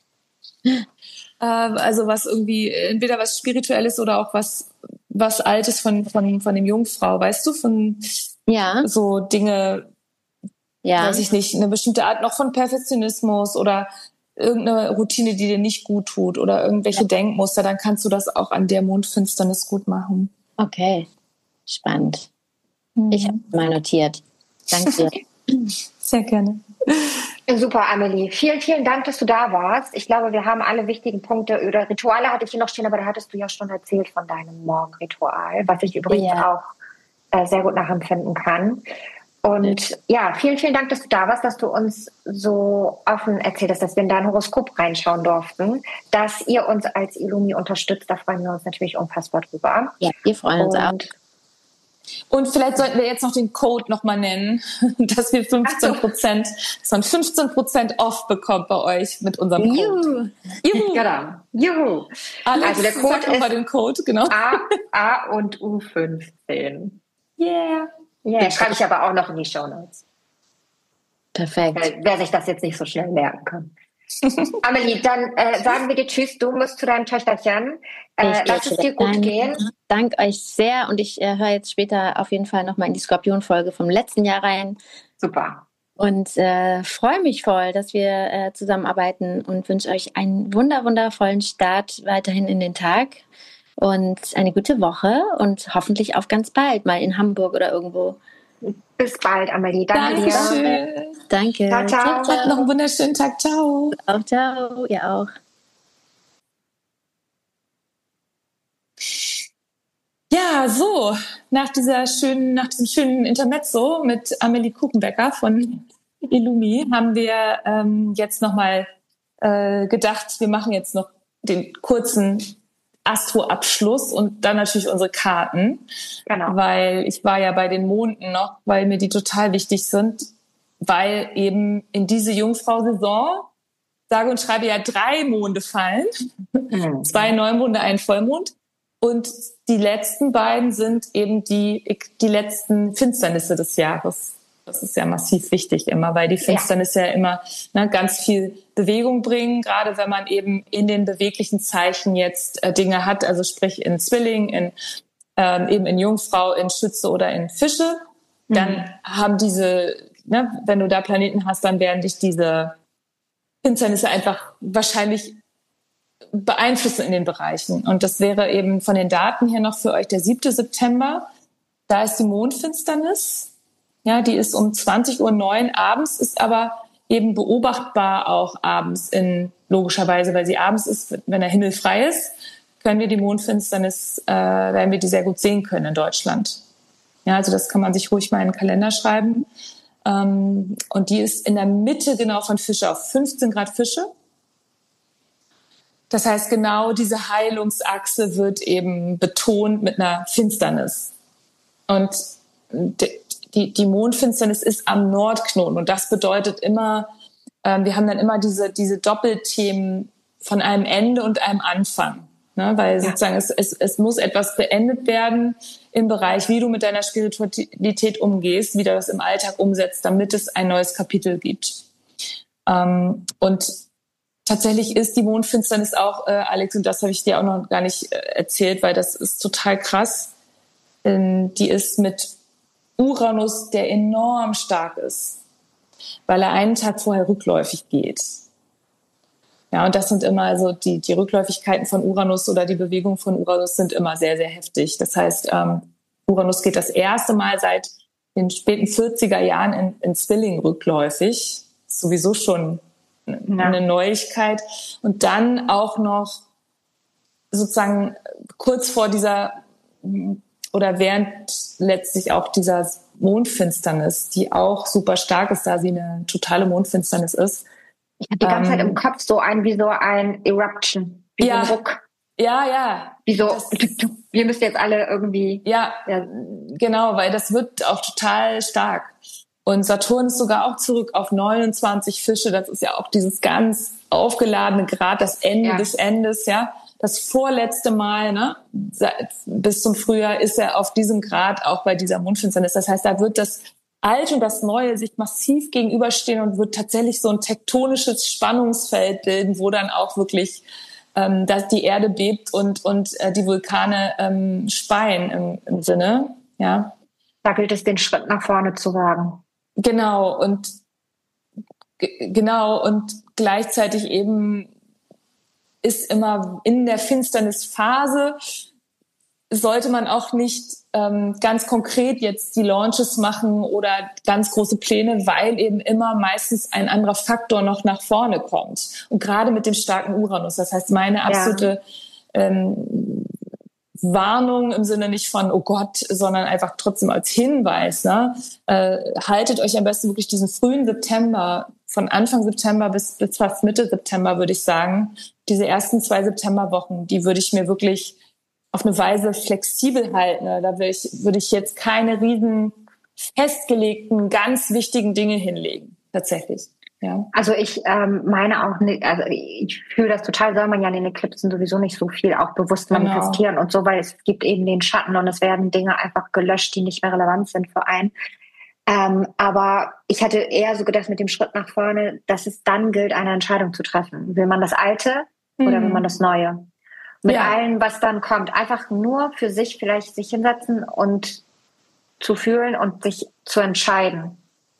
also was irgendwie entweder was Spirituelles oder auch was Altes von dem Jungfrau, weißt du, von so Dinge, weiß ich nicht, eine bestimmte Art noch von Perfektionismus oder irgendeine Routine, die dir nicht gut tut oder irgendwelche Denkmuster, dann kannst du das auch an der Mondfinsternis gut machen. Okay, spannend. Ich habe mal notiert. Danke dir. Sehr gerne. Super, Amelie. Vielen, vielen Dank, dass du da warst. Ich glaube, wir haben alle wichtigen Punkte oder Rituale hatte ich hier noch stehen, aber da hattest du ja schon erzählt von deinem Morgenritual, was ich übrigens auch sehr gut nachempfinden kann. Und ja, vielen, vielen Dank, dass du da warst, dass du uns so offen erzählt hast, dass wir in dein Horoskop reinschauen durften, dass ihr uns als Illumi unterstützt. Da freuen wir uns natürlich unfassbar drüber. Ja, wir freuen uns auch. Und vielleicht sollten wir jetzt noch den Code nochmal nennen, dass wir 15%, dass man 15% off bekommt bei euch mit unserem Code. Juhu. Genau. Juhu. Alex, also der Code ist den Code, genau. A und U15. Yeah. Den schreibe ich aber auch noch in die Shownotes. Perfekt. Wer sich das jetzt nicht so schnell merken kann. Amelie, dann sagen wir dir Tschüss, du musst zu deinem Töchterchen. Lass es dir gut gehen. Danke euch sehr und ich höre jetzt später auf jeden Fall nochmal in die Skorpion-Folge vom letzten Jahr rein. Super. Und freue mich voll, dass wir zusammenarbeiten und wünsche euch einen wundervollen Start weiterhin in den Tag und eine gute Woche und hoffentlich auf ganz bald, mal in Hamburg oder irgendwo. Bis bald, Amelie. Danke dir. Danke. Ciao, ciao. Habt noch einen wunderschönen Tag. Ciao. Auch ciao. Ihr auch. Ja, so, nach diesem schönen Intermezzo mit Amelie Kuchenbecker von Illumi haben wir jetzt nochmal gedacht, wir machen jetzt noch den kurzen Astro-Abschluss und dann natürlich unsere Karten. Genau. Weil ich war ja bei den Monden noch, weil mir die total wichtig sind, weil eben in diese Jungfrau-Saison sage und schreibe ja 3 Monde fallen. 2 Neumonde, ein Vollmond. Und die letzten beiden sind eben die letzten Finsternisse des Jahres. Das ist ja massiv wichtig immer, weil die Finsternisse ja immer ganz viel Bewegung bringen, gerade wenn man eben in den beweglichen Zeichen jetzt Dinge hat, also sprich in Zwilling, eben in Jungfrau, in Schütze oder in Fische, dann haben diese, wenn du da Planeten hast, dann werden dich diese Finsternisse einfach wahrscheinlich beeinflussen in den Bereichen. Und das wäre eben von den Daten her noch für euch der 7. September. Da ist die Mondfinsternis. Ja, die ist um 20:09 Uhr abends, ist aber eben beobachtbar auch abends logischerweise, weil sie abends ist, wenn der Himmel frei ist, können wir die Mondfinsternis, werden wir die sehr gut sehen können in Deutschland. Ja, also das kann man sich ruhig mal in den Kalender schreiben. Und die ist in der Mitte genau von Fische auf 15 Grad Fische. Das heißt, genau diese Heilungsachse wird eben betont mit einer Finsternis. Und die Mondfinsternis ist am Nordknoten. Und das bedeutet immer, wir haben dann immer diese Doppelthemen von einem Ende und einem Anfang. Ne? Weil sozusagen es muss etwas beendet werden im Bereich, wie du mit deiner Spiritualität umgehst, wie du das im Alltag umsetzt, damit es ein neues Kapitel gibt. Und tatsächlich ist die Mondfinsternis auch, Alex, und das habe ich dir auch noch gar nicht erzählt, weil das ist total krass. Die ist mit Uranus, der enorm stark ist, weil er einen Tag vorher rückläufig geht. Ja, und das sind immer so die Rückläufigkeiten von Uranus oder die Bewegung von Uranus sind immer sehr, sehr heftig. Das heißt, Uranus geht das erste Mal seit den späten 40er Jahren in Zwilling rückläufig. Sowieso schon eine Neuigkeit. Und dann auch noch sozusagen kurz vor dieser oder während letztlich auch dieser Mondfinsternis, die auch super stark ist, da sie eine totale Mondfinsternis ist. Ich habe die ganze Zeit im Kopf wie so ein Eruption, wie so ein Ruck. Ja. Wie so, wir müssen jetzt alle irgendwie... Ja, genau, weil das wird auch total stark. Und Saturn ist sogar auch zurück auf 29 Fische. Das ist ja auch dieses ganz aufgeladene Grad, das Ende des Endes, ja. Das vorletzte Mal, ne, bis zum Frühjahr ist er auf diesem Grad auch bei dieser Mondfinsternis. Das heißt, da wird das Alte und das Neue sich massiv gegenüberstehen und wird tatsächlich so ein tektonisches Spannungsfeld bilden, wo dann auch wirklich dass die Erde bebt und die Vulkane speien im Sinne, ja. Da gilt es, den Schritt nach vorne zu wagen. Genau und gleichzeitig eben ist immer in der Finsternisphase sollte man auch nicht ganz konkret jetzt die Launches machen oder ganz große Pläne, weil eben immer meistens ein anderer Faktor noch nach vorne kommt. Und gerade mit dem starken Uranus. Das heißt, meine absolute Warnung im Sinne nicht von, oh Gott, sondern einfach trotzdem als Hinweis, ne? Haltet euch am besten wirklich diesen frühen September, von Anfang September bis fast Mitte September, würde ich sagen, diese ersten 2 Septemberwochen, die würde ich mir wirklich auf eine Weise flexibel halten. Da würde ich jetzt keine riesen festgelegten, ganz wichtigen Dinge hinlegen, tatsächlich. Ja. Also ich meine auch nicht, also ich fühle das total, soll man ja in den Eklipsen sowieso nicht so viel auch bewusst manifestieren und so, weil es gibt eben den Schatten und es werden Dinge einfach gelöscht, die nicht mehr relevant sind für einen. Aber ich hatte eher so gedacht mit dem Schritt nach vorne, dass es dann gilt, eine Entscheidung zu treffen. Will man das Alte oder will man das Neue? Mit allem, was dann kommt. Einfach nur für sich vielleicht sich hinsetzen und zu fühlen und sich zu entscheiden.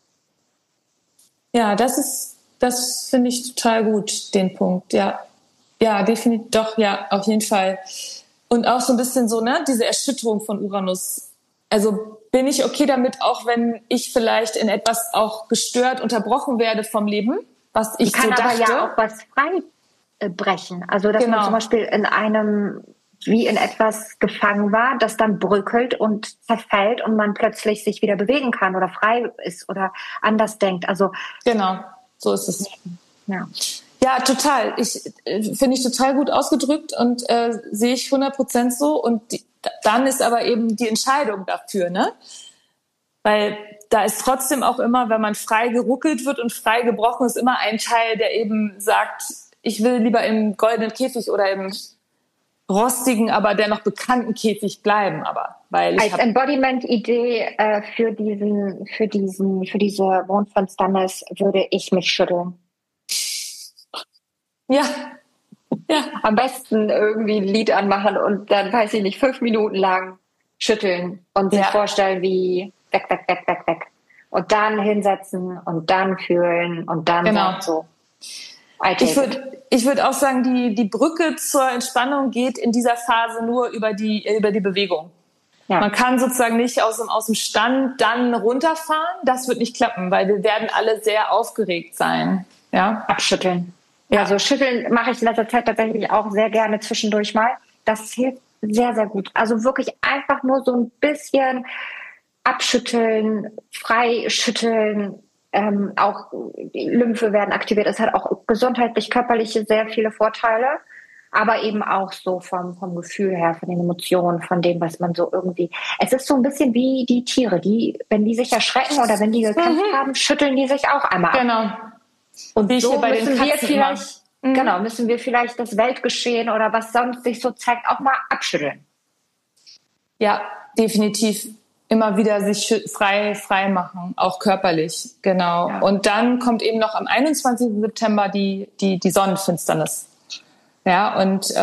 Ja, das finde ich total gut, den Punkt. Ja, definitiv, doch, ja, auf jeden Fall. Und auch so ein bisschen so, ne, diese Erschütterung von Uranus. Also bin ich okay damit, auch wenn ich vielleicht in etwas auch gestört, unterbrochen werde vom Leben, was ich so dachte. Kann aber ja auch was frei brechen. Also dass man zum Beispiel in einem, wie in etwas gefangen war, das dann bröckelt und zerfällt und man plötzlich sich wieder bewegen kann oder frei ist oder anders denkt. Also genau, so ist es. Ja, total. Finde ich total gut ausgedrückt und sehe ich 100% so. Und dann ist aber eben die Entscheidung dafür, ne? Weil da ist trotzdem auch immer, wenn man frei geruckelt wird und frei gebrochen ist, immer ein Teil, der eben sagt, ich will lieber im goldenen Käfig oder im rostigen, aber dennoch bekannten Käfig bleiben. Aber weil als Embodiment-Idee für diese Mondfinsternis würde ich mich schütteln. Ja. Am besten irgendwie ein Lied anmachen und dann, weiß ich nicht, 5 Minuten lang schütteln und sich vorstellen, wie weg. Und dann hinsetzen und dann fühlen und dann so. Ich würde auch sagen, die Brücke zur Entspannung geht in dieser Phase nur über die Bewegung. Ja. Man kann sozusagen nicht aus dem Stand dann runterfahren. Das wird nicht klappen, weil wir werden alle sehr aufgeregt sein. Ja? Abschütteln. Ja. Also schütteln mache ich in letzter Zeit tatsächlich auch sehr gerne zwischendurch mal. Das hilft sehr, sehr gut. Also wirklich einfach nur so ein bisschen abschütteln, freischütteln. Auch die Lymphe werden aktiviert. Es hat auch gesundheitlich, körperliche sehr viele Vorteile, aber eben auch so vom Gefühl her, von den Emotionen, von dem, was man so irgendwie. Es ist so ein bisschen wie die Tiere, wenn die sich erschrecken oder wenn die gekämpft haben, schütteln die sich auch einmal ab. Genau. Und wie so müssen wir vielleicht das Weltgeschehen oder was sonst sich so zeigt, auch mal abschütteln. Ja, definitiv. Immer wieder sich frei machen, auch körperlich, genau. Ja. Und dann kommt eben noch am 21. September die Sonnenfinsternis. Ja, und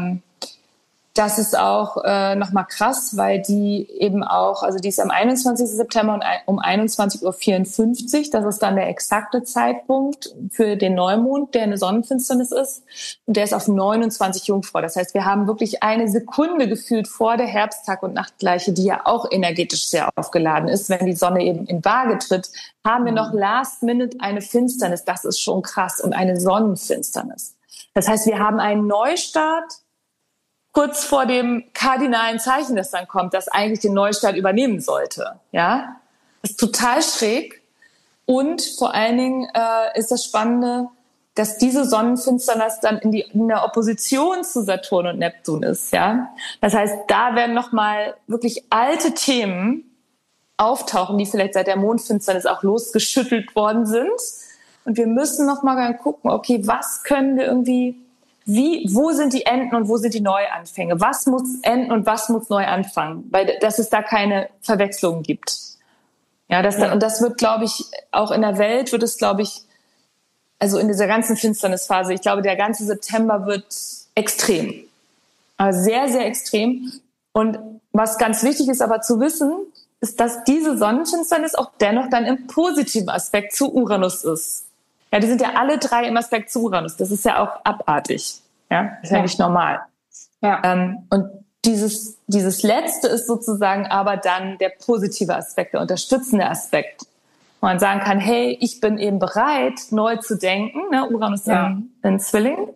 das ist auch nochmal krass, weil die eben auch, also die ist am 21. September um 21.54 Uhr. Das ist dann der exakte Zeitpunkt für den Neumond, der eine Sonnenfinsternis ist. Und der ist auf 29 Jungfrau. Das heißt, wir haben wirklich eine Sekunde gefühlt vor der Herbsttag- und Nachtgleiche, die ja auch energetisch sehr aufgeladen ist. Wenn die Sonne eben in Waage tritt, haben wir noch last minute eine Finsternis. Das ist schon krass. Und eine Sonnenfinsternis. Das heißt, wir haben einen Neustart kurz vor dem kardinalen Zeichen, das dann kommt, das eigentlich den Neustart übernehmen sollte. Ja, das ist total schräg. Und vor allen Dingen ist das Spannende, dass diese Sonnenfinsternis dann in der Opposition zu Saturn und Neptun ist. Ja, das heißt, da werden nochmal wirklich alte Themen auftauchen, die vielleicht seit der Mondfinsternis auch losgeschüttelt worden sind. Und wir müssen nochmal gucken, okay, was können wir irgendwie wo sind die Enden und wo sind die Neuanfänge? Was muss enden und was muss neu anfangen? Weil, dass es da keine Verwechslung gibt. Ja, und das wird, glaube ich, auch in der Welt wird es, glaube ich, also in dieser ganzen Finsternisphase, ich glaube, der ganze September wird extrem. Also sehr, sehr extrem. Und was ganz wichtig ist aber zu wissen, ist, dass diese Sonnenfinsternis auch dennoch dann im positiven Aspekt zu Uranus ist. Ja, die sind ja alle 3 im Aspekt zu Uranus. Das ist ja auch abartig. Ja, das ist ja nicht normal. Ja. Und dieses Letzte ist sozusagen aber dann der positive Aspekt, der unterstützende Aspekt. Wo man sagen kann, hey, ich bin eben bereit, neu zu denken, ne? Uranus in Zwilling.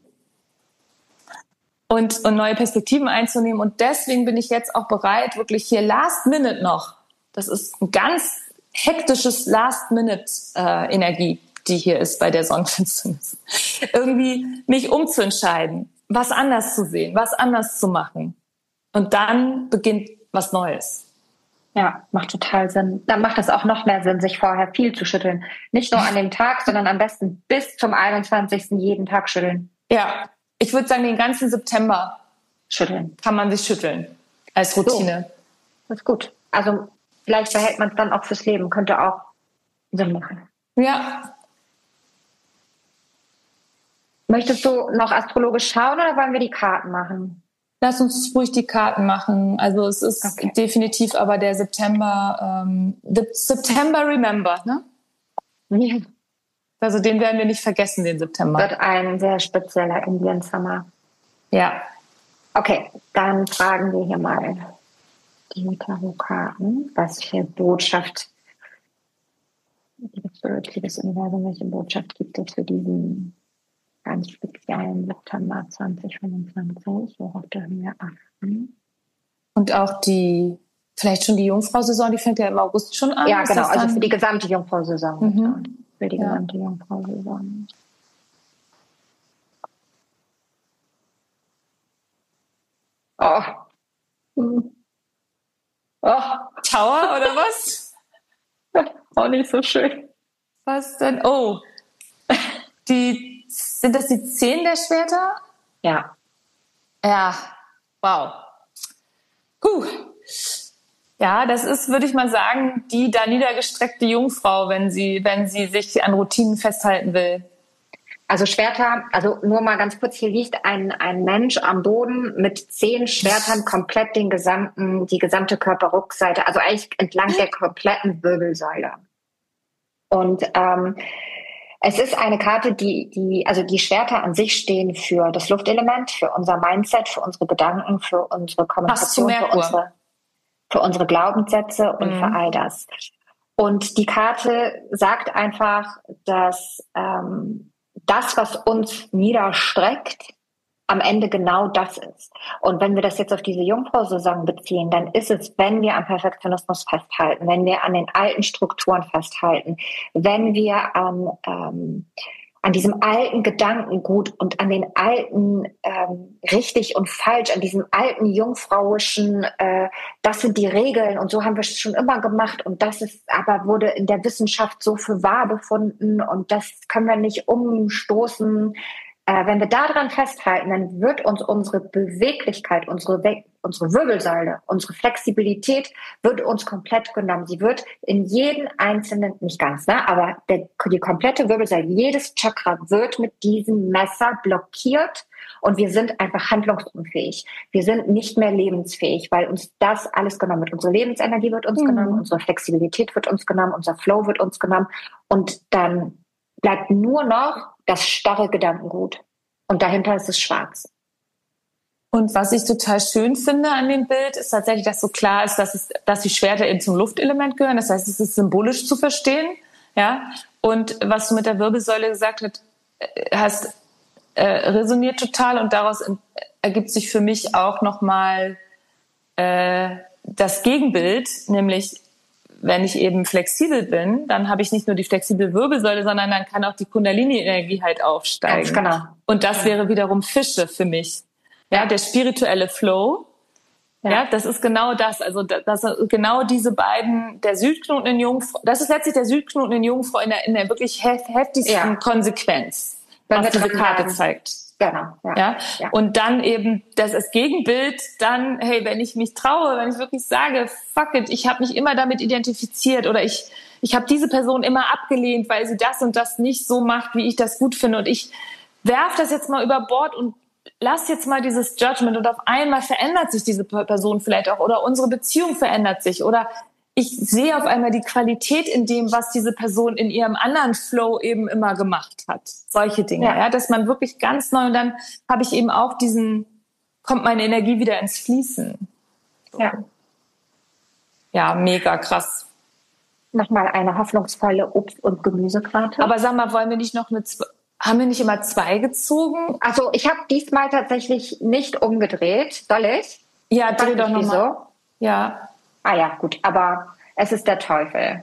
Und neue Perspektiven einzunehmen. Und deswegen bin ich jetzt auch bereit, wirklich hier Last Minute noch. Das ist ein ganz hektisches Last Minute Energie, die hier ist bei der Sonnenfinsternis. Irgendwie mich umzuentscheiden, was anders zu sehen, was anders zu machen. Und dann beginnt was Neues. Ja, macht total Sinn. Dann macht es auch noch mehr Sinn, sich vorher viel zu schütteln. Nicht nur an dem Tag, sondern am besten bis zum 21. jeden Tag schütteln. Ja, ich würde sagen, den ganzen September schütteln. Kann man sich schütteln als Routine. So, das ist gut. Also vielleicht behält man es dann auch fürs Leben. Könnte auch Sinn machen. Ja. Möchtest du noch astrologisch schauen oder wollen wir die Karten machen? Lass uns ruhig die Karten machen. Also es ist definitiv aber der September, September Remember, ne? Ja. Also den werden wir nicht vergessen, den September. Wird ein sehr spezieller Indian Summer. Ja. Okay, dann fragen wir hier mal die Tarotkarten, was für Botschaft, liebes Universum, welche Botschaft gibt es für diesen ganz speziellen September 2025, worauf dürfen wir achten? Und auch vielleicht schon die Jungfrau-Saison, die fängt ja im August schon an. Ja, genau, also für die gesamte Jungfrau-Saison. Mhm. Für die gesamte Jungfrau-Saison. Oh. Oh. Tower oder was? Auch nicht so schön. Was denn? Oh. Sind das die 10 der Schwerter? Ja. Ja. Wow. Ja, das ist, würde ich mal sagen, die da niedergestreckte Jungfrau, wenn sie sich an Routinen festhalten will. Also Schwerter, also nur mal ganz kurz, hier liegt ein Mensch am Boden mit 10 Schwertern komplett die gesamte Körperrückseite, also eigentlich entlang der kompletten Wirbelsäule. Und es ist eine Karte, also die Schwerter an sich stehen für das Luftelement, für unser Mindset, für unsere Gedanken, für unsere Kommunikation, für unsere Glaubenssätze und für all das. Und die Karte sagt einfach, dass das, was uns niederstreckt, am Ende genau das ist. Und wenn wir das jetzt auf diese Jungfrau-Saison beziehen, dann ist es, wenn wir am Perfektionismus festhalten, wenn wir an den alten Strukturen festhalten, wenn wir an diesem alten Gedankengut und an den alten richtig und falsch, an diesem alten jungfrauischen, das sind die Regeln und so haben wir es schon immer gemacht und das ist aber wurde in der Wissenschaft so für wahr befunden und das können wir nicht umstoßen. Wenn wir daran festhalten, dann wird uns unsere Beweglichkeit, unsere Wirbelsäule, unsere Flexibilität wird uns komplett genommen. Sie wird in jeden einzelnen, nicht ganz, ne, aber die komplette Wirbelsäule, jedes Chakra wird mit diesem Messer blockiert und wir sind einfach handlungsunfähig. Wir sind nicht mehr lebensfähig, weil uns das alles genommen wird. Unsere Lebensenergie wird uns genommen, unsere Flexibilität wird uns genommen, unser Flow wird uns genommen und dann bleibt nur noch das starre Gedankengut. Und dahinter ist es schwarz. Und was ich total schön finde an dem Bild, ist tatsächlich, dass so klar ist, dass die Schwerter eben zum Luftelement gehören. Das heißt, es ist symbolisch zu verstehen. Ja? Und was du mit der Wirbelsäule gesagt hast, resoniert total. Und daraus ergibt sich für mich auch nochmal das Gegenbild, nämlich wenn ich eben flexibel bin, dann habe ich nicht nur die flexible Wirbelsäule, sondern dann kann auch die Kundalini-Energie halt aufsteigen. Ganz genau. Und das wäre wiederum Fische für mich. Ja, der spirituelle Flow. Ja, das ist genau das. Also das genau diese beiden, der Südknoten in Jungfrau, das ist letztlich der Südknoten in Jungfrau in der wirklich heftigsten Konsequenz, was diese Karte zeigt. Genau. Ja. Und dann eben das Gegenbild, dann, hey, wenn ich mich traue, wenn ich wirklich sage, fuck it, ich habe mich immer damit identifiziert oder ich habe diese Person immer abgelehnt, weil sie das und das nicht so macht, wie ich das gut finde und ich werf das jetzt mal über Bord und lass jetzt mal dieses Judgment und auf einmal verändert sich diese Person vielleicht auch oder unsere Beziehung verändert sich oder ich sehe auf einmal die Qualität in dem, was diese Person in ihrem anderen Flow eben immer gemacht hat. Solche Dinge, ja, dass man wirklich ganz neu, und dann habe ich eben auch diesen kommt meine Energie wieder ins Fließen. So. Ja, mega krass. Nochmal eine hoffnungsvolle Obst- und Gemüsekarte. Aber sag mal, wollen wir nicht noch haben wir nicht immer 2 gezogen? Also ich habe diesmal tatsächlich nicht umgedreht. Soll ich? Ja, dreh doch nochmal. So? Ja. Ah ja, gut. Aber es ist der Teufel.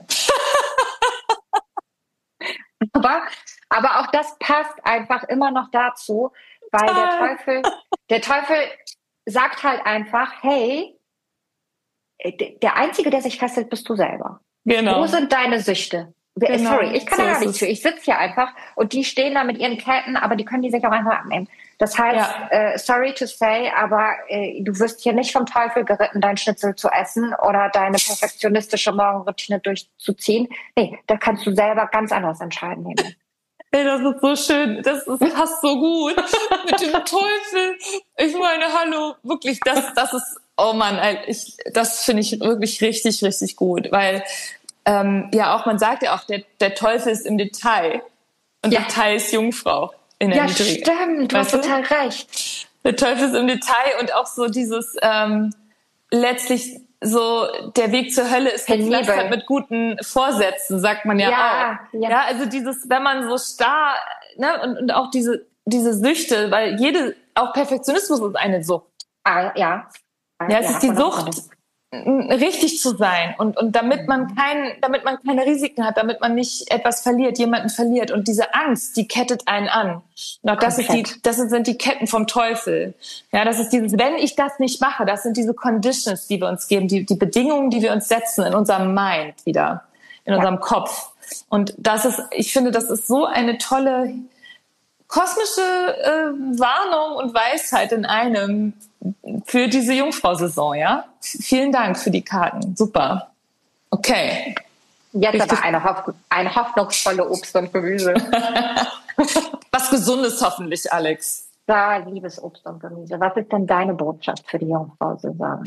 aber auch das passt einfach immer noch dazu, weil der Teufel sagt halt einfach, hey, der Einzige, der sich festhält, bist du selber. Genau. Wo sind deine Süchte? Genau. Sorry, ich kann da gar nichts für. Ich sitze hier einfach und die stehen da mit ihren Ketten, aber die können die sich auch einfach abnehmen. Das heißt, sorry to say, aber du wirst hier nicht vom Teufel geritten, dein Schnitzel zu essen oder deine perfektionistische Morgenroutine durchzuziehen. Nee, da kannst du selber ganz anders entscheiden. Ey, das ist so schön. Das passt so gut mit dem Teufel. Ich meine, hallo, wirklich, das ist, oh Mann, das finde ich wirklich richtig, richtig gut, weil auch man sagt ja auch, der Teufel ist im Detail und Detail ist Jungfrau in der Niedrigen. Ja, stimmt, du hast total recht. Der Teufel ist im Detail und auch so dieses letztlich so der Weg zur Hölle ist gepflastert mit guten Vorsätzen, sagt man ja auch. Ja, also dieses, wenn man so starr, ne, und auch diese Süchte, weil auch Perfektionismus ist eine Sucht. Ja, es ist die Sucht, richtig zu sein und damit man keine Risiken hat, damit man nicht etwas verliert, jemanden verliert und diese Angst, die kettet einen an. Und auch das sind die Ketten vom Teufel. Ja, das ist dieses, wenn ich das nicht mache, das sind diese Conditions, die wir uns geben, die Bedingungen, die wir uns setzen in unserem Mind wieder, in unserem Kopf. Und ich finde, das ist so eine tolle kosmische Warnung und Weisheit in einem für diese Jungfrau-Saison, ja? Vielen Dank für die Karten. Super. Okay. Jetzt aber eine hoffnungsvolle Obst und Gemüse. Was Gesundes hoffentlich, Alex. Ja, liebes Obst und Gemüse. Was ist denn deine Botschaft für die Jungfrau-Saison?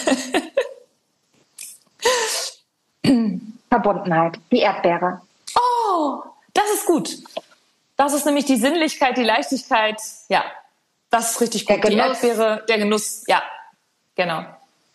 Verbundenheit. Die Erdbeere. Oh, das ist gut. Das ist nämlich die Sinnlichkeit, die Leichtigkeit. Ja, das ist richtig gut. Die Erdbeere, der Genuss. Ja, genau.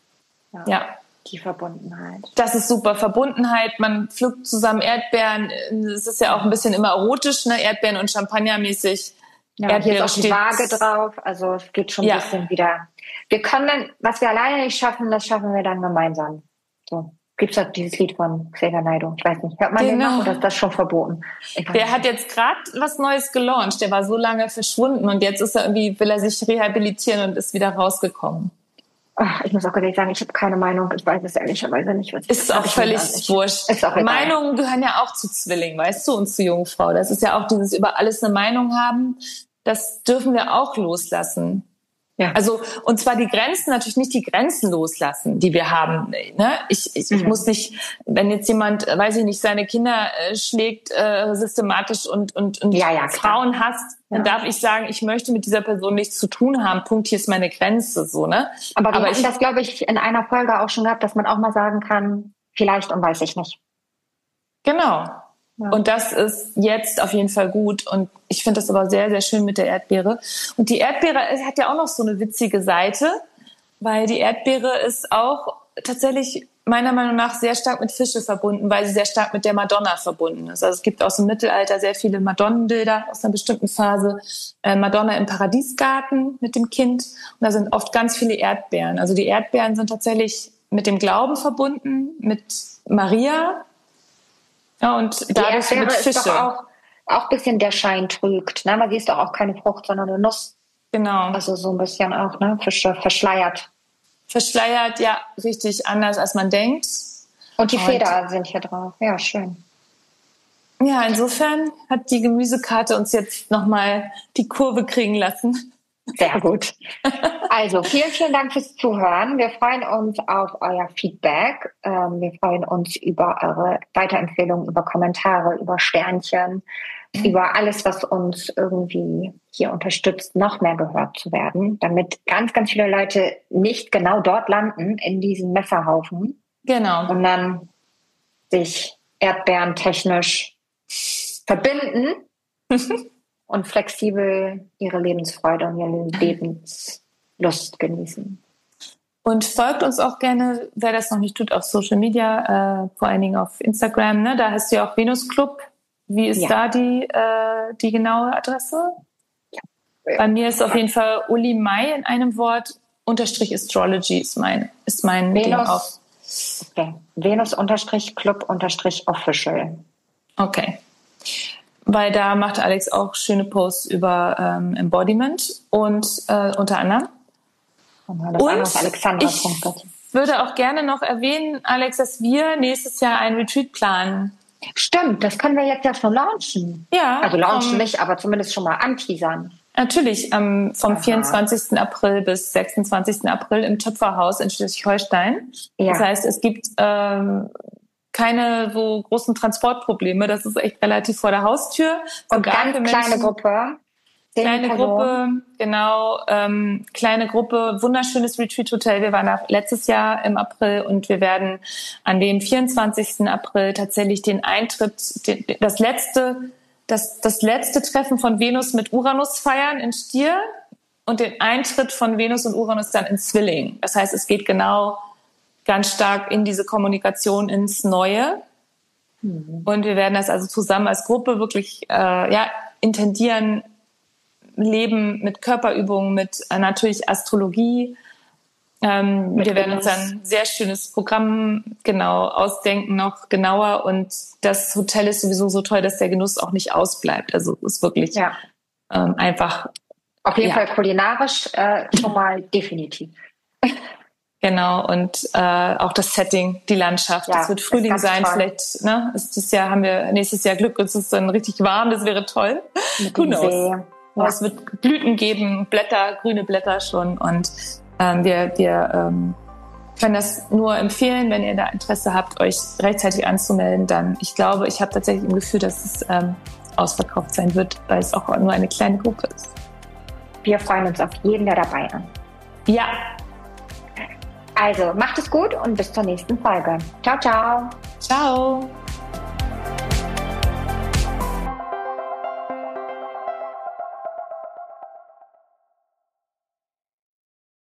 Ja. Die Verbundenheit. Das ist super. Verbundenheit. Man pflückt zusammen Erdbeeren. Es ist ja auch ein bisschen immer erotisch, ne? Erdbeeren und Champagnermäßig. Ja, hier ist auch die Waage drauf. Also es geht schon ein bisschen wieder. Wir können, was wir alleine nicht schaffen, das schaffen wir dann gemeinsam. So. Gibt es halt dieses Lied von Xavier Naidoo? Ich weiß nicht, hört man den noch oder ist das schon verboten? Der hat jetzt gerade was Neues gelauncht. Der war so lange verschwunden und jetzt will er sich rehabilitieren und ist wieder rausgekommen. Ach, ich muss auch ehrlich sagen, ich habe keine Meinung. Ich weiß es ehrlicherweise nicht. Ist auch völlig wurscht. Meinungen gehören ja auch zu Zwilling, weißt du, und zu Jungfrau. Das ist ja auch dieses über alles eine Meinung haben. Das dürfen wir auch loslassen. Ja. Also, und zwar die Grenzen, natürlich nicht die Grenzen loslassen, die wir haben. Ne? Ich muss nicht, wenn jetzt jemand, weiß ich nicht, seine Kinder schlägt systematisch und Frauen hasst, dann darf ich sagen, ich möchte mit dieser Person nichts zu tun haben. Punkt, hier ist meine Grenze, so, ne? Aber wir hatten das, glaube ich, in einer Folge auch schon gehabt, dass man auch mal sagen kann, vielleicht und weiß ich nicht. Genau. Ja. Und das ist jetzt auf jeden Fall gut. Und ich finde das aber sehr, sehr schön mit der Erdbeere. Und die Erdbeere hat ja auch noch so eine witzige Seite, weil die Erdbeere ist auch tatsächlich meiner Meinung nach sehr stark mit Fische verbunden, weil sie sehr stark mit der Madonna verbunden ist. Also es gibt aus dem Mittelalter sehr viele Madonnenbilder aus einer bestimmten Phase. Madonna im Paradiesgarten mit dem Kind. Und da sind oft ganz viele Erdbeeren. Also die Erdbeeren sind tatsächlich mit dem Glauben verbunden, mit Maria. Ja, und dadurch mit Fische. Ist doch auch ein bisschen der Schein trügt, ne? Weil sie ist doch auch keine Frucht, sondern eine Nuss. Genau. Also so ein bisschen auch, ne? Fische, verschleiert. Verschleiert, ja, richtig anders, als man denkt. Und die Federn sind hier drauf. Ja, schön. Ja, insofern hat die Gemüsekarte uns jetzt nochmal die Kurve kriegen lassen. Sehr gut. Also, vielen, vielen Dank fürs Zuhören. Wir freuen uns auf euer Feedback. Wir freuen uns über eure Weiterempfehlungen, über Kommentare, über Sternchen, über alles, was uns irgendwie hier unterstützt, noch mehr gehört zu werden, damit ganz, ganz viele Leute nicht genau dort landen, in diesem Messerhaufen. Genau. Und dann sich erdbeerentechnisch verbinden. Und flexibel ihre Lebensfreude und ihr Lust genießen. Und folgt uns auch gerne, wer das noch nicht tut, auf Social Media, vor allen Dingen auf Instagram. Ne? Da heißt ja auch Venus Club. Wie ist da die genaue Adresse? Ja. Bei mir ist auf jeden Fall Uli Mai in einem Wort, _ ist mein Ding auf. Okay. Venus_Club_Official. Okay. Weil da macht Alex auch schöne Posts über Embodiment und unter anderem. Und Alexandra. Ich würde auch gerne noch erwähnen, Alex, dass wir nächstes Jahr einen Retreat planen. Stimmt, das können wir jetzt ja schon launchen. Ja. Also launchen nicht, aber zumindest schon mal anteasern. Natürlich, vom 24. April bis 26. April im Töpferhaus in Schleswig-Holstein. Ja. Das heißt, es gibt keine so großen Transportprobleme. Das ist echt relativ vor der Haustür. Und ganz kleine Gruppe. Kleine Gruppe, genau. Kleine Gruppe, wunderschönes Retreat-Hotel. Wir waren da letztes Jahr im April und wir werden an dem 24. April tatsächlich den Eintritt, das letzte Treffen von Venus mit Uranus feiern in Stier und den Eintritt von Venus und Uranus dann in Zwilling. Das heißt, es geht genau ganz stark in diese Kommunikation ins Neue. Und wir werden das also zusammen als Gruppe wirklich intendieren, leben mit Körperübungen, mit natürlich Astrologie. Wir werden uns dann ein sehr schönes Programm ausdenken, noch genauer. Und das Hotel ist sowieso so toll, dass der Genuss auch nicht ausbleibt. Also es ist wirklich einfach. Auf jeden Fall kulinarisch schon mal definitiv. Genau, und auch das Setting, die Landschaft. Es wird Frühling sein, toll. Vielleicht haben wir nächstes Jahr Glück, es ist dann richtig warm, das wäre toll. Who knows? Ja. Es wird Blüten geben, grüne Blätter schon und wir können das nur empfehlen, wenn ihr da Interesse habt, euch rechtzeitig anzumelden. Dann, ich glaube, ich habe tatsächlich im Gefühl, dass es ausverkauft sein wird, weil es auch nur eine kleine Gruppe ist. Wir freuen uns auf jeden, der dabei ist. Ja. Also, macht es gut und bis zur nächsten Folge. Ciao, ciao. Ciao.